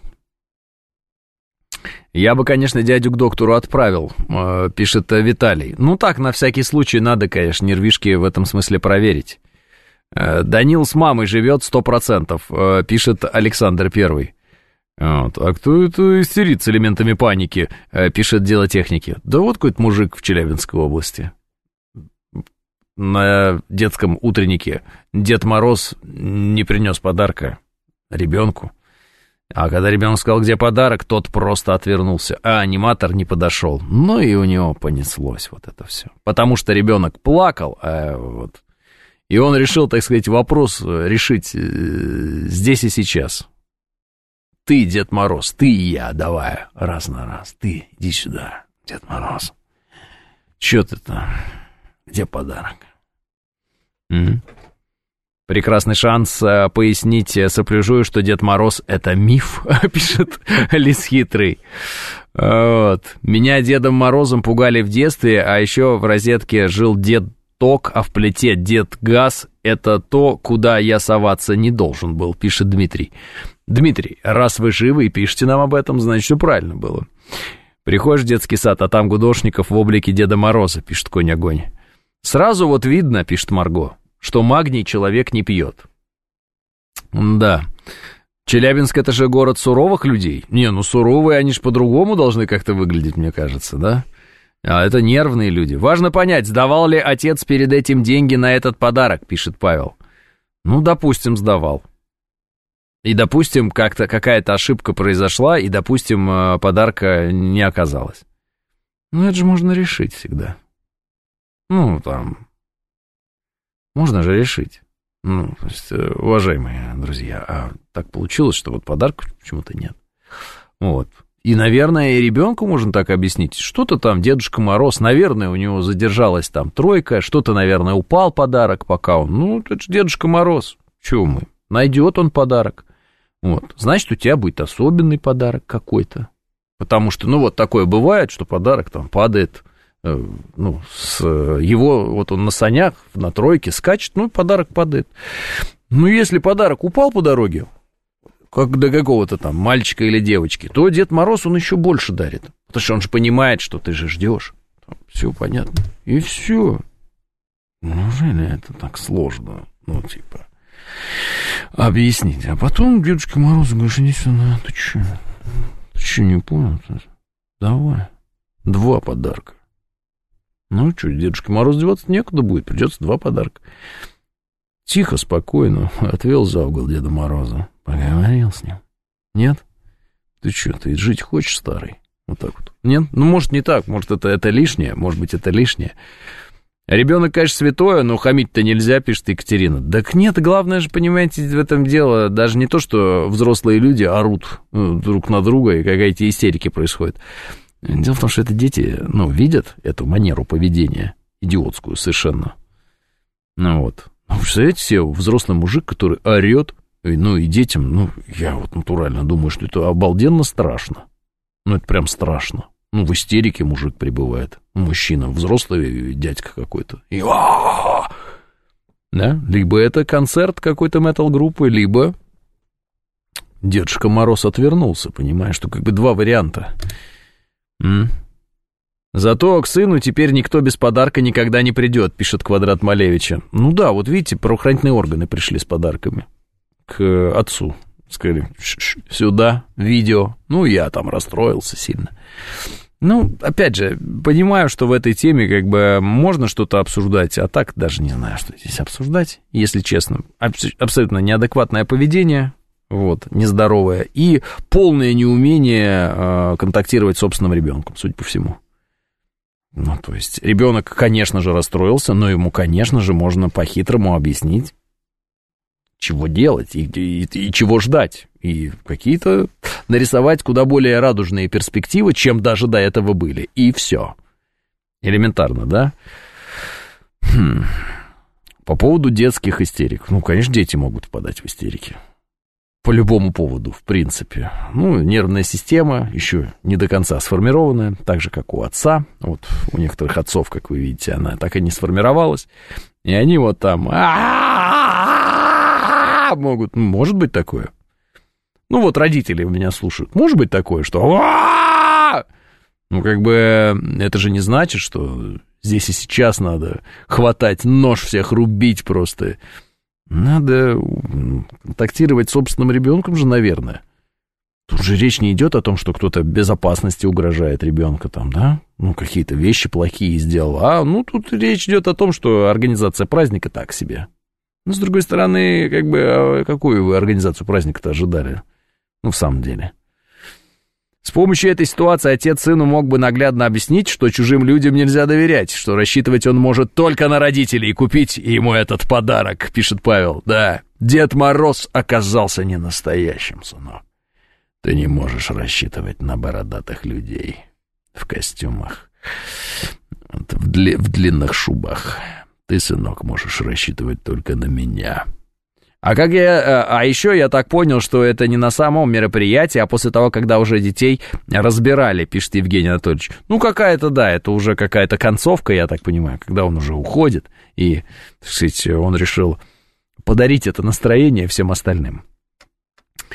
Я бы, конечно, дядю к доктору отправил, э, пишет Виталий. Ну так, на всякий случай надо, конечно, нервишки в этом смысле проверить. Э, Данил с мамой живет сто процентов, э, пишет Александр Первый. Вот. А кто это истерит с элементами паники, э, пишет Дело техники. Да вот какой-то мужик в Челябинской области. На детском утреннике Дед Мороз не принес подарка ребенку. А когда ребенок сказал, где подарок, тот просто отвернулся, а аниматор не подошел. Ну и у него понеслось вот это все. Потому что ребенок плакал, а вот... и он решил, так сказать, вопрос решить здесь и сейчас. Ты, Дед Мороз, ты и я, давай, раз на раз. Ты, иди сюда, Дед Мороз. Че ты там? Где подарок? Угу. Прекрасный шанс э, пояснить сопляжую, что Дед Мороз — это миф, пишет Лис Хитрый. Вот. Меня Дедом Морозом пугали в детстве, а еще в розетке жил Дед Ток, а в плите Дед Газ. Это то, куда я соваться не должен был, пишет Дмитрий. Дмитрий, раз вы живы и пишете нам об этом, значит, все правильно было. Приходишь в детский сад, а там Гудошников в облике Деда Мороза, пишет Конь-огонь. Сразу вот видно, пишет Марго, что магний человек не пьет. Да. Челябинск — это же город суровых людей. Не, ну суровые, они же по-другому должны как-то выглядеть, мне кажется, да? А это нервные люди. Важно понять, сдавал ли отец перед этим деньги на этот подарок, пишет Павел. Ну, допустим, сдавал. И, допустим, как-то какая-то ошибка произошла, и, допустим, подарка не оказалось. Ну, это же можно решить всегда. Ну, там, можно же решить. Ну, то есть, уважаемые друзья, а так получилось, что вот подарка почему-то нет. Вот. И, наверное, и ребенку можно так объяснить. Что-то там Дедушка Мороз, наверное, у него задержалась там тройка, что-то, наверное, упал подарок, пока он... Ну, это же Дедушка Мороз. Чего мы? Найдет он подарок. Вот. Значит, у тебя будет особенный подарок какой-то. Потому что, ну, вот такое бывает, что подарок там падает, э, ну, с его... Вот он на санях, на тройке скачет, ну, и подарок падает. Ну, если подарок упал по дороге, как до какого-то там мальчика или девочки, то Дед Мороз, он еще больше дарит. Потому что он же понимает, что ты же ждешь. Все понятно. И все. Неужели это так сложно? Ну, типа, объяснить. А потом Дедушка Мороз говорит, иди сюда, ты че? Ты че, не понял? Давай. Два подарка. Ну, что, Дедушке Мороз деваться некуда будет, придется два подарка. Тихо, спокойно отвел за угол Деда Мороза. Поговорил с ним. Нет? Ты что, ты жить хочешь, старый? Вот так вот. Нет? Ну, может, не так. Может, это, это лишнее. Может быть, это лишнее. Ребенок, конечно, святое, но хамить-то нельзя, пишет Екатерина. Так нет, главное же, понимаете, в этом дело даже не то, что взрослые люди орут друг на друга и какая-то истерики происходит. Дело в том, что это дети, ну, видят эту манеру поведения, идиотскую совершенно. Ну вот. Представляете себе, взрослый мужик, который орет, ну и детям, ну, я вот натурально думаю, что это обалденно страшно. Ну, это прям страшно. Ну, в истерике мужик пребывает. Мужчина, взрослый дядька какой-то. И а-а-а! Да? Либо это концерт какой-то метал-группы, либо Дедушка Мороз отвернулся, понимаешь, что как бы два варианта. М? Зато к сыну теперь никто без подарка никогда не придет, пишет Квадрат Малевича. Ну да, вот видите, правоохранительные органы пришли с подарками к отцу. Сказали, сюда, видео. Ну, я там расстроился сильно. Ну, опять же, понимаю, что в этой теме как бы можно что-то обсуждать, а так даже не знаю, что здесь обсуждать, если честно. Абсолютно неадекватное поведение, вот, нездоровое, и полное неумение э, контактировать с собственным ребенком, судя по всему. Ну, то есть, ребенок, конечно же, расстроился, но ему, конечно же, можно по-хитрому объяснить, чего делать и, и, и чего ждать. И какие-то нарисовать куда более радужные перспективы, чем даже до этого были. И все. Элементарно, да? Хм. По поводу детских истерик. Ну, конечно, дети могут впадать в истерики. По любому поводу, в принципе. Ну, нервная система еще не до конца сформированная, так же, как у отца. Вот у некоторых отцов, как вы видите, она так и не сформировалась. И они вот там могут... Может быть такое. Ну, вот родители меня слушают. Может быть такое, что... Ну, как бы это же не значит, что здесь и сейчас надо хватать нож, всех рубить просто... Надо контактировать с собственным ребенком же, наверное. Тут же речь не идет о том, что кто-то безопасности угрожает ребенка там, да? Ну, какие-то вещи плохие сделал. А, ну, тут речь идет о том, что организация праздника так себе. Но, с другой стороны, как бы, а какую вы организацию праздника-то ожидали? Ну, в самом деле. С помощью этой ситуации отец сыну мог бы наглядно объяснить, что чужим людям нельзя доверять, что рассчитывать он может только на родителей и купить ему этот подарок, пишет Павел. Да, Дед Мороз оказался не настоящим, сынок. Ты не можешь рассчитывать на бородатых людей в костюмах, в, дли- в длинных шубах. Ты, сынок, можешь рассчитывать только на меня. А как я, а еще я так понял, что это не на самом мероприятии, а после того, когда уже детей разбирали, пишет Евгений Анатольевич. Ну, какая-то, да, это уже какая-то концовка, я так понимаю, когда он уже уходит, и, так сказать, он решил подарить это настроение всем остальным.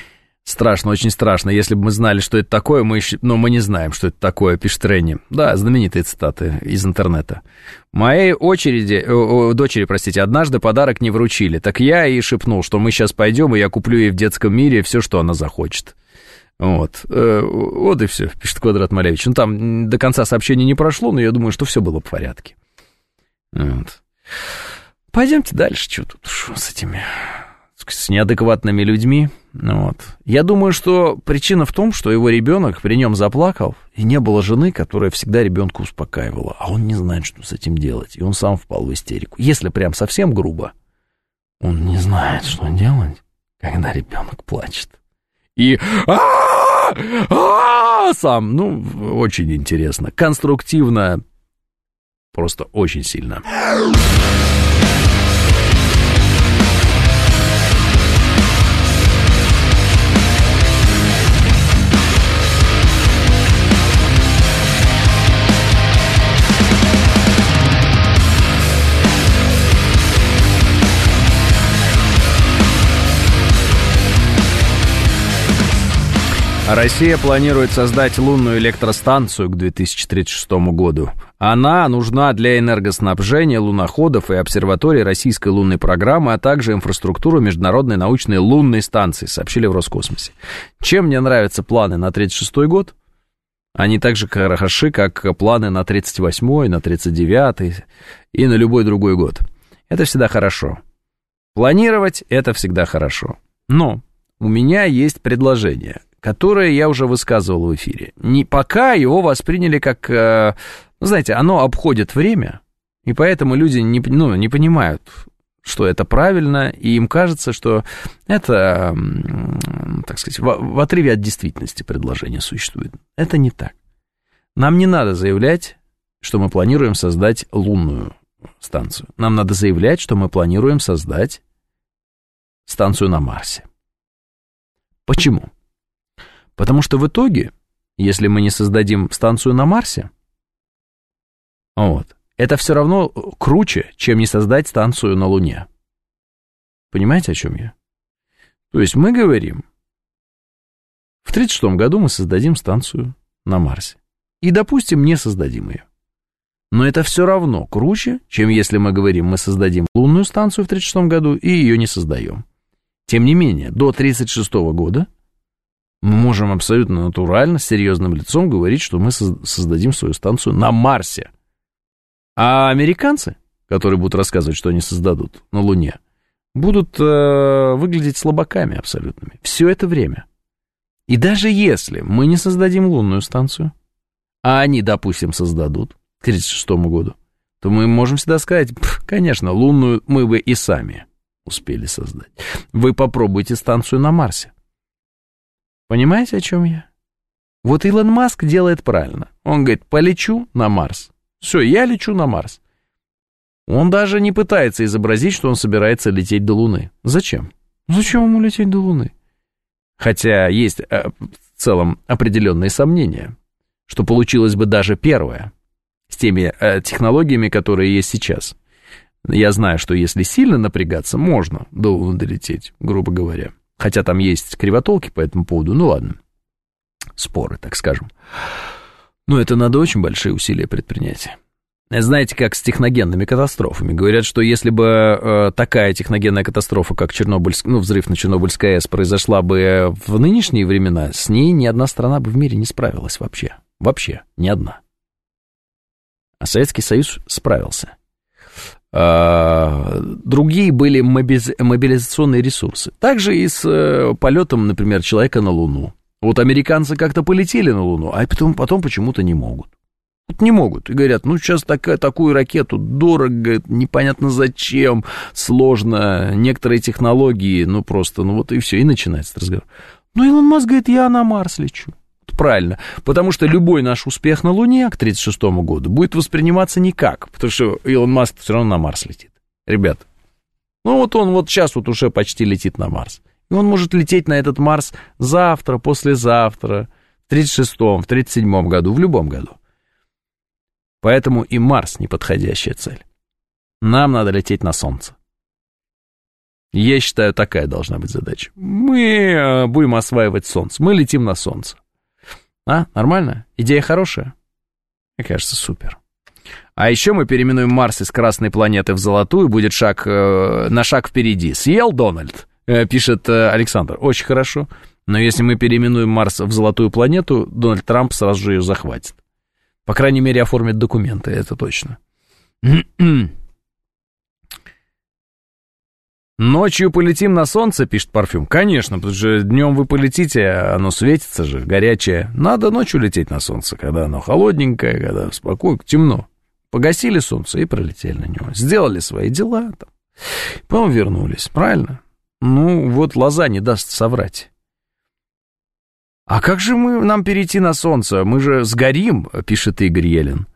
Страшно, очень страшно. Если бы мы знали, что это такое, мы еще... Но мы не знаем, что это такое, пишет Ренни. Да, знаменитые цитаты из интернета. Моей очереди, о, о, дочери, простите, однажды подарок не вручили. Так я ей шепнул, что мы сейчас пойдем, и я куплю ей в детском мире все, что она захочет. Вот. Э, вот и все, пишет Квадрат Малевич. Ну, там до конца сообщения не прошло, но я думаю, что все было в порядке. Вот. Пойдемте дальше, что тут с этими... с неадекватными людьми. Вот. Я думаю, что причина в том, что его ребенок при нем заплакал, и не было жены, которая всегда ребенка успокаивала, а он не знает, что с этим делать, и он сам впал в истерику. Если прям совсем грубо, он не знает, что делать, когда ребенок плачет. И сам, ну, очень интересно, конструктивно, просто очень сильно. Россия планирует создать лунную электростанцию к две тысячи тридцать шестому году. Она нужна для энергоснабжения луноходов и обсерваторий российской лунной программы, а также инфраструктуры Международной научной лунной станции, сообщили в Роскосмосе. Чем мне нравятся планы на тридцать шестой год? Они так же хороши, как планы на тридцать восьмой, на тридцать девятый и на любой другой год. Это всегда хорошо. Планировать — это всегда хорошо. Но у меня есть предложение, которое я уже высказывал в эфире. Не, пока его восприняли как, э, знаете, оно обходит время, и поэтому люди не, ну, не понимают, что это правильно, и им кажется, что это, э, так сказать, в, в отрыве от действительности предложение существует. Это не так. Нам не надо заявлять, что мы планируем создать лунную станцию. Нам надо заявлять, что мы планируем создать станцию на Марсе. Почему? Потому что в итоге, если мы не создадим станцию на Марсе, вот, это все равно круче, чем не создать станцию на Луне. Понимаете, о чем я? То есть мы говорим, в тридцать шестом году мы создадим станцию на Марсе. И, допустим, не создадим ее. Но это все равно круче, чем если мы говорим, мы создадим лунную станцию в тридцать шестом году и ее не создаем. Тем не менее, до тридцать шестого года мы можем абсолютно натурально, с серьезным лицом говорить, что мы создадим свою станцию на Марсе. А американцы, которые будут рассказывать, что они создадут на Луне, будут э, выглядеть слабаками абсолютными. Все это время. И даже если мы не создадим лунную станцию, а они, допустим, создадут к тридцать шестому году, то мы можем всегда сказать, конечно, лунную мы бы и сами успели создать. Вы попробуйте станцию на Марсе. Понимаете, о чем я? Вот Илон Маск делает правильно. Он говорит, полечу на Марс. Все, я лечу на Марс. Он даже не пытается изобразить, что он собирается лететь до Луны. Зачем? Зачем ему лететь до Луны? Хотя есть в целом определенные сомнения, что получилось бы даже первое с теми технологиями, которые есть сейчас. Я знаю, что если сильно напрягаться, можно до Луны долететь, грубо говоря. Хотя там есть кривотолки по этому поводу, ну ладно, споры, так скажем. Но это надо очень большие усилия предпринять. Знаете, как с техногенными катастрофами. Говорят, что если бы э, такая техногенная катастрофа, как Чернобыльск, ну, взрыв на Чернобыльской АЭС, произошла бы в нынешние времена, с ней ни одна страна бы в мире не справилась вообще. Вообще, ни одна. А Советский Союз справился. Другие были мобилизационные ресурсы. Также и с полетом, например, человека на Луну. Вот американцы как-то полетели на Луну, а потом, потом почему-то не могут. Вот не могут. И говорят, ну, сейчас такая, такую ракету дорого, непонятно зачем, сложно, некоторые технологии, ну, просто, ну, вот и все, и начинается разговор. Ну, Илон Маск говорит, я на Марс лечу. Правильно, потому что любой наш успех на Луне к тридцать шестому году будет восприниматься никак, потому что Илон Маск все равно на Марс летит. Ребята, ну вот он вот сейчас вот уже почти летит на Марс. И он может лететь на этот Марс завтра, послезавтра, в тридцать шестом, в тридцать седьмом году, в любом году. Поэтому и Марс неподходящая цель. Нам надо лететь на Солнце. Я считаю, такая должна быть задача. Мы будем осваивать Солнце. Мы летим на Солнце. А, нормально? Идея хорошая? Мне кажется, супер. А еще мы переименуем Марс из красной планеты в золотую. Будет шаг, э, на шаг впереди. Съел, Дональд? Э, пишет э, Александр. Очень хорошо. Но если мы переименуем Марс в золотую планету, Дональд Трамп сразу же ее захватит. По крайней мере, оформит документы, это точно. Ночью полетим на Солнце, пишет Парфюм. Конечно, потому что днем вы полетите, оно светится же, горячее. Надо ночью лететь на Солнце, когда оно холодненькое, когда спокойно, темно. Погасили Солнце и пролетели на него. Сделали свои дела, там. Потом вернулись, правильно? Ну, вот лоза не даст соврать. А как же мы, нам перейти на Солнце? Мы же сгорим, пишет Игорь Елен.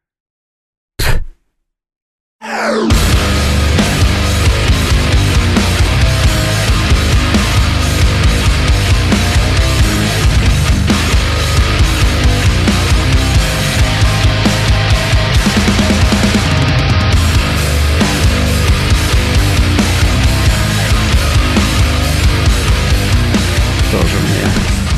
Тоже мне.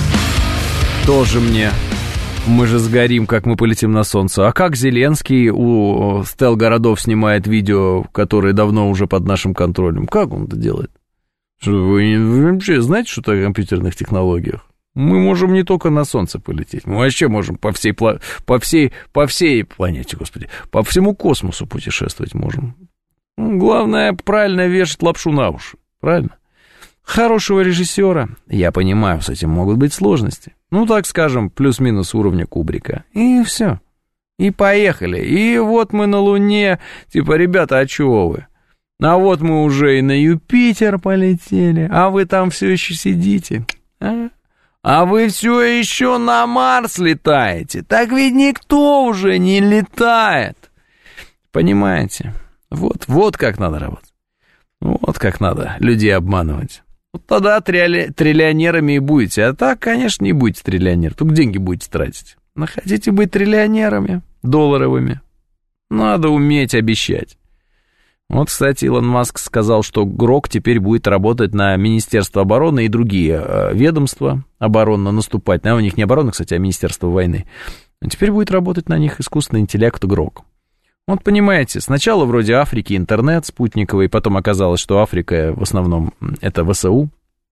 Тоже мне. Мы же сгорим, как мы полетим на Солнце. А как Зеленский у стел-городов снимает видео, которые давно уже под нашим контролем? Как он это делает? Что, вы, вы вообще знаете что-то о компьютерных технологиях? Мы можем не только на Солнце полететь, мы вообще можем по всей, по всей, по всей планете, господи, по всему космосу путешествовать можем. Ну, главное, правильно вешать лапшу на уши, правильно? Хорошего режиссера, я понимаю, с этим могут быть сложности. Ну, так скажем, плюс-минус уровня Кубрика. И все. И поехали. И вот мы на Луне. Типа, ребята, а чего вы? А вот мы уже и на Юпитер полетели. А вы там все еще сидите. А, а вы все еще на Марс летаете. Так ведь никто уже не летает. Понимаете? Вот, вот как надо работать. Вот как надо людей обманывать. Вот тогда трилли... триллионерами и будете. А так, конечно, не будете триллионерами. Только деньги будете тратить. Но хотите быть триллионерами, долларовыми, надо уметь обещать. Вот, кстати, Илон Маск сказал, что Грок теперь будет работать на Министерство обороны и другие э, ведомства оборонно наступать. На у них не оборона, кстати, а Министерство войны. Но теперь будет работать на них искусственный интеллект Грок. Вот понимаете, сначала вроде Африки интернет спутниковый, потом оказалось, что Африка в основном это ВСУ.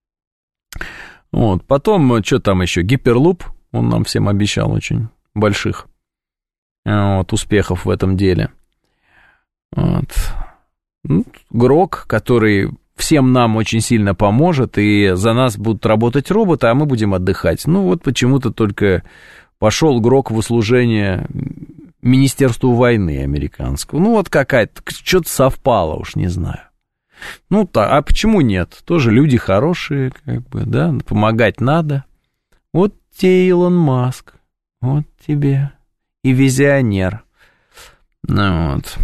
Вот, потом, что там еще, гиперлуп, он нам всем обещал очень больших вот, успехов в этом деле. Вот. Ну, Грок, который всем нам очень сильно поможет, и за нас будут работать роботы, а мы будем отдыхать. Ну вот почему-то только пошел Грок в услужение Министерству войны американского. Ну, вот какая-то, что-то совпало, уж не знаю. Ну, так, а почему нет? Тоже люди хорошие, как бы, да, помогать надо. Вот тебе Илон Маск, вот тебе и визионер. Ну, вот.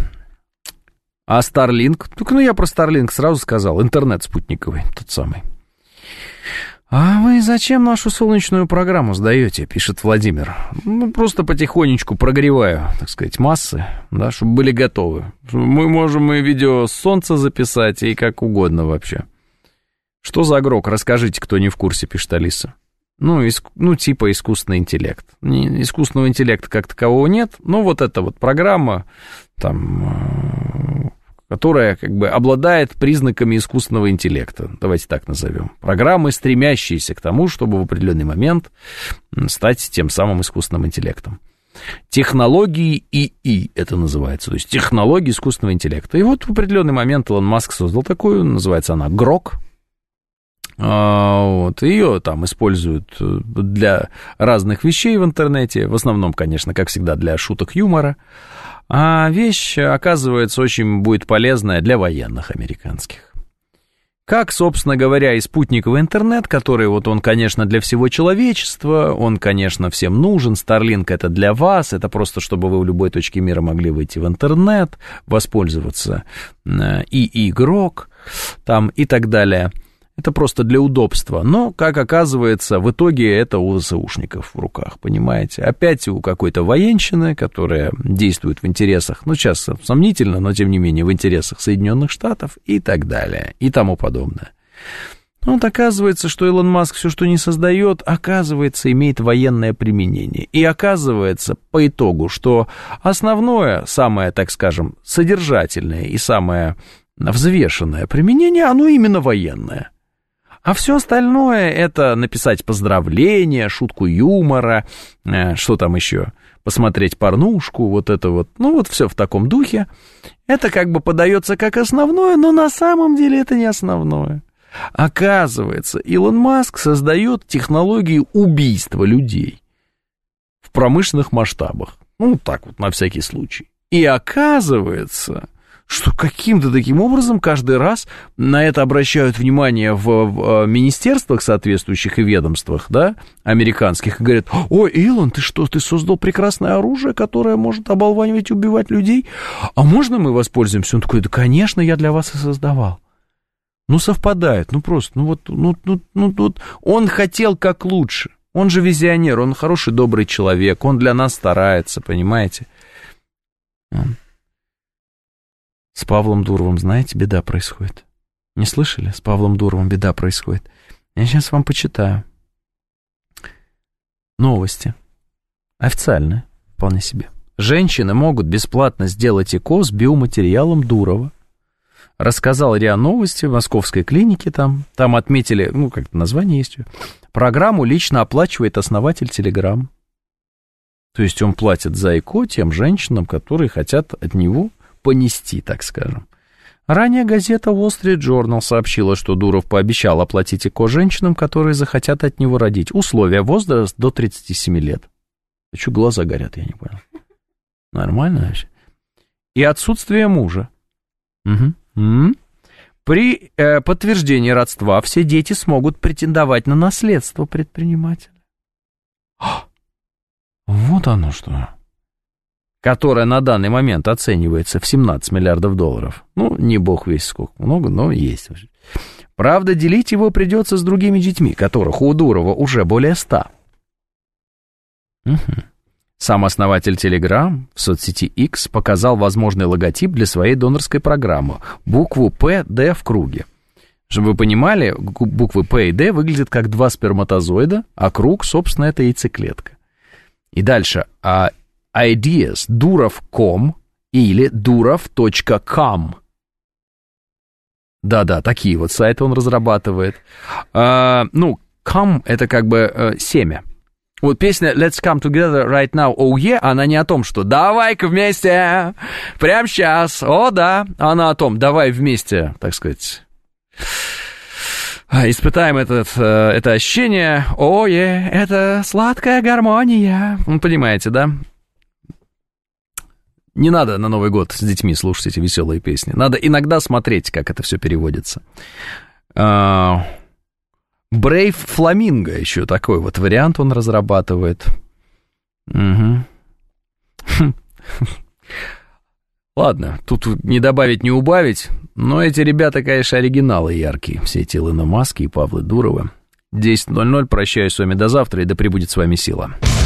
А Starlink? Ну, я про Starlink сразу сказал, интернет спутниковый, тот самый. «А вы зачем нашу солнечную программу сдаете?» — пишет Владимир. «Ну, просто потихонечку прогреваю, так сказать, массы, да, чтобы были готовы. Мы можем и видео с Солнца записать, и как угодно вообще». «Что за Грок? Расскажите, кто не в курсе», — пишет Алиса. Ну, иск... ну типа искусственный интеллект. Искусственного интеллекта как такового нет, но вот эта вот программа, там... которая как бы обладает признаками искусственного интеллекта, давайте так назовем. Программы, стремящиеся к тому, чтобы в определенный момент стать тем самым искусственным интеллектом. Технологии ИИ это называется, то есть технологии искусственного интеллекта. И вот в определенный момент Илон Маск создал такую, называется она Грок. Вот, ее там используют для разных вещей в интернете, в основном, конечно, как всегда, для шуток юмора. А вещь, оказывается, очень будет полезная для военных американских. Как, собственно говоря, и спутниковый интернет, который вот он, конечно, для всего человечества, он, конечно, всем нужен. Starlink это для вас, это просто, чтобы вы в любой точке мира могли выйти в интернет, воспользоваться ИИ Грок там и так далее. Это просто для удобства. Но, как оказывается, в итоге это у ВСУшников в руках, понимаете? Опять у какой-то военщины, которая действует в интересах, ну, сейчас сомнительно, но, тем не менее, в интересах Соединенных Штатов и так далее, и тому подобное. Ну, вот оказывается, что Илон Маск все, что не создает, оказывается, имеет военное применение. И оказывается, по итогу, что основное, самое, так скажем, содержательное и самое взвешенное применение, оно именно военное. А все остальное — это написать поздравления, шутку юмора, что там еще, посмотреть порнушку, вот это вот, ну вот все в таком духе. Это как бы подается как основное, но на самом деле это не основное. Оказывается, Илон Маск создает технологии убийства людей в промышленных масштабах. Ну, так вот, на всякий случай. И оказывается, что каким-то таким образом каждый раз на это обращают внимание в, в министерствах соответствующих и ведомствах, да, американских, и говорят: ой, Илон, ты что, ты создал прекрасное оружие, которое может оболванивать и убивать людей? А можно мы воспользуемся? Он такой: да, конечно, я для вас и создавал. Ну, совпадает, ну, просто, ну, вот, ну, ну, ну, вот, он хотел как лучше. Он же визионер, он хороший, добрый человек, он для нас старается, понимаете? С Павлом Дуровым, знаете, беда происходит. Не слышали? С Павлом Дуровым беда происходит. Я сейчас вам почитаю. Новости. Официальные, вполне себе. Женщины могут бесплатно сделать ЭКО с биоматериалом Дурова. Рассказал РИА Новости в московской клинике там. Там отметили, ну, как-то название есть. Программу лично оплачивает основатель Телеграм. То есть он платит за ЭКО тем женщинам, которые хотят от него понести, так скажем. Ранее газета Wall Street Journal сообщила, что Дуров пообещал оплатить ЭКО женщинам, которые захотят от него родить. Условия: возраст до тридцати семи лет. А что глаза горят, я не понял. Нормально вообще? И отсутствие мужа. Угу. Угу. При э, подтверждении родства все дети смогут претендовать на наследство предпринимателя. Вот оно что. Которое на данный момент оценивается в семнадцать миллиардов долларов. Ну, не бог весть сколько, много, но есть. Правда, делить его придется с другими детьми, которых у Дурова уже более ста. Угу. Сам основатель Telegram в соцсети X показал возможный логотип для своей донорской программы. Букву П, Д в круге. Чтобы вы понимали, буквы П и Д выглядят как два сперматозоида, а круг, собственно, это яйцеклетка. И дальше. А ideas дуров точка ком или дуров точка ком. Да-да, такие вот сайты он разрабатывает. А, ну, com — это как бы э, семя. Вот песня Let's Come Together Right Now, Oh Yeah, она не о том, что давай-ка вместе, прямо сейчас, о да, она о том, давай вместе, так сказать, испытаем этот, это ощущение, о е, это сладкая гармония, вы понимаете, да? Не надо на Новый год с детьми слушать эти веселые песни, надо иногда смотреть, как это все переводится. Brave Flamingo, еще такой вот вариант он разрабатывает. Угу. Ладно, тут не добавить, не убавить, но эти ребята, конечно, оригиналы яркие, все эти Илоны Маски и Павлы Дуровы. десять ноль ноль, прощаюсь с вами до завтра, и да пребудет с вами сила.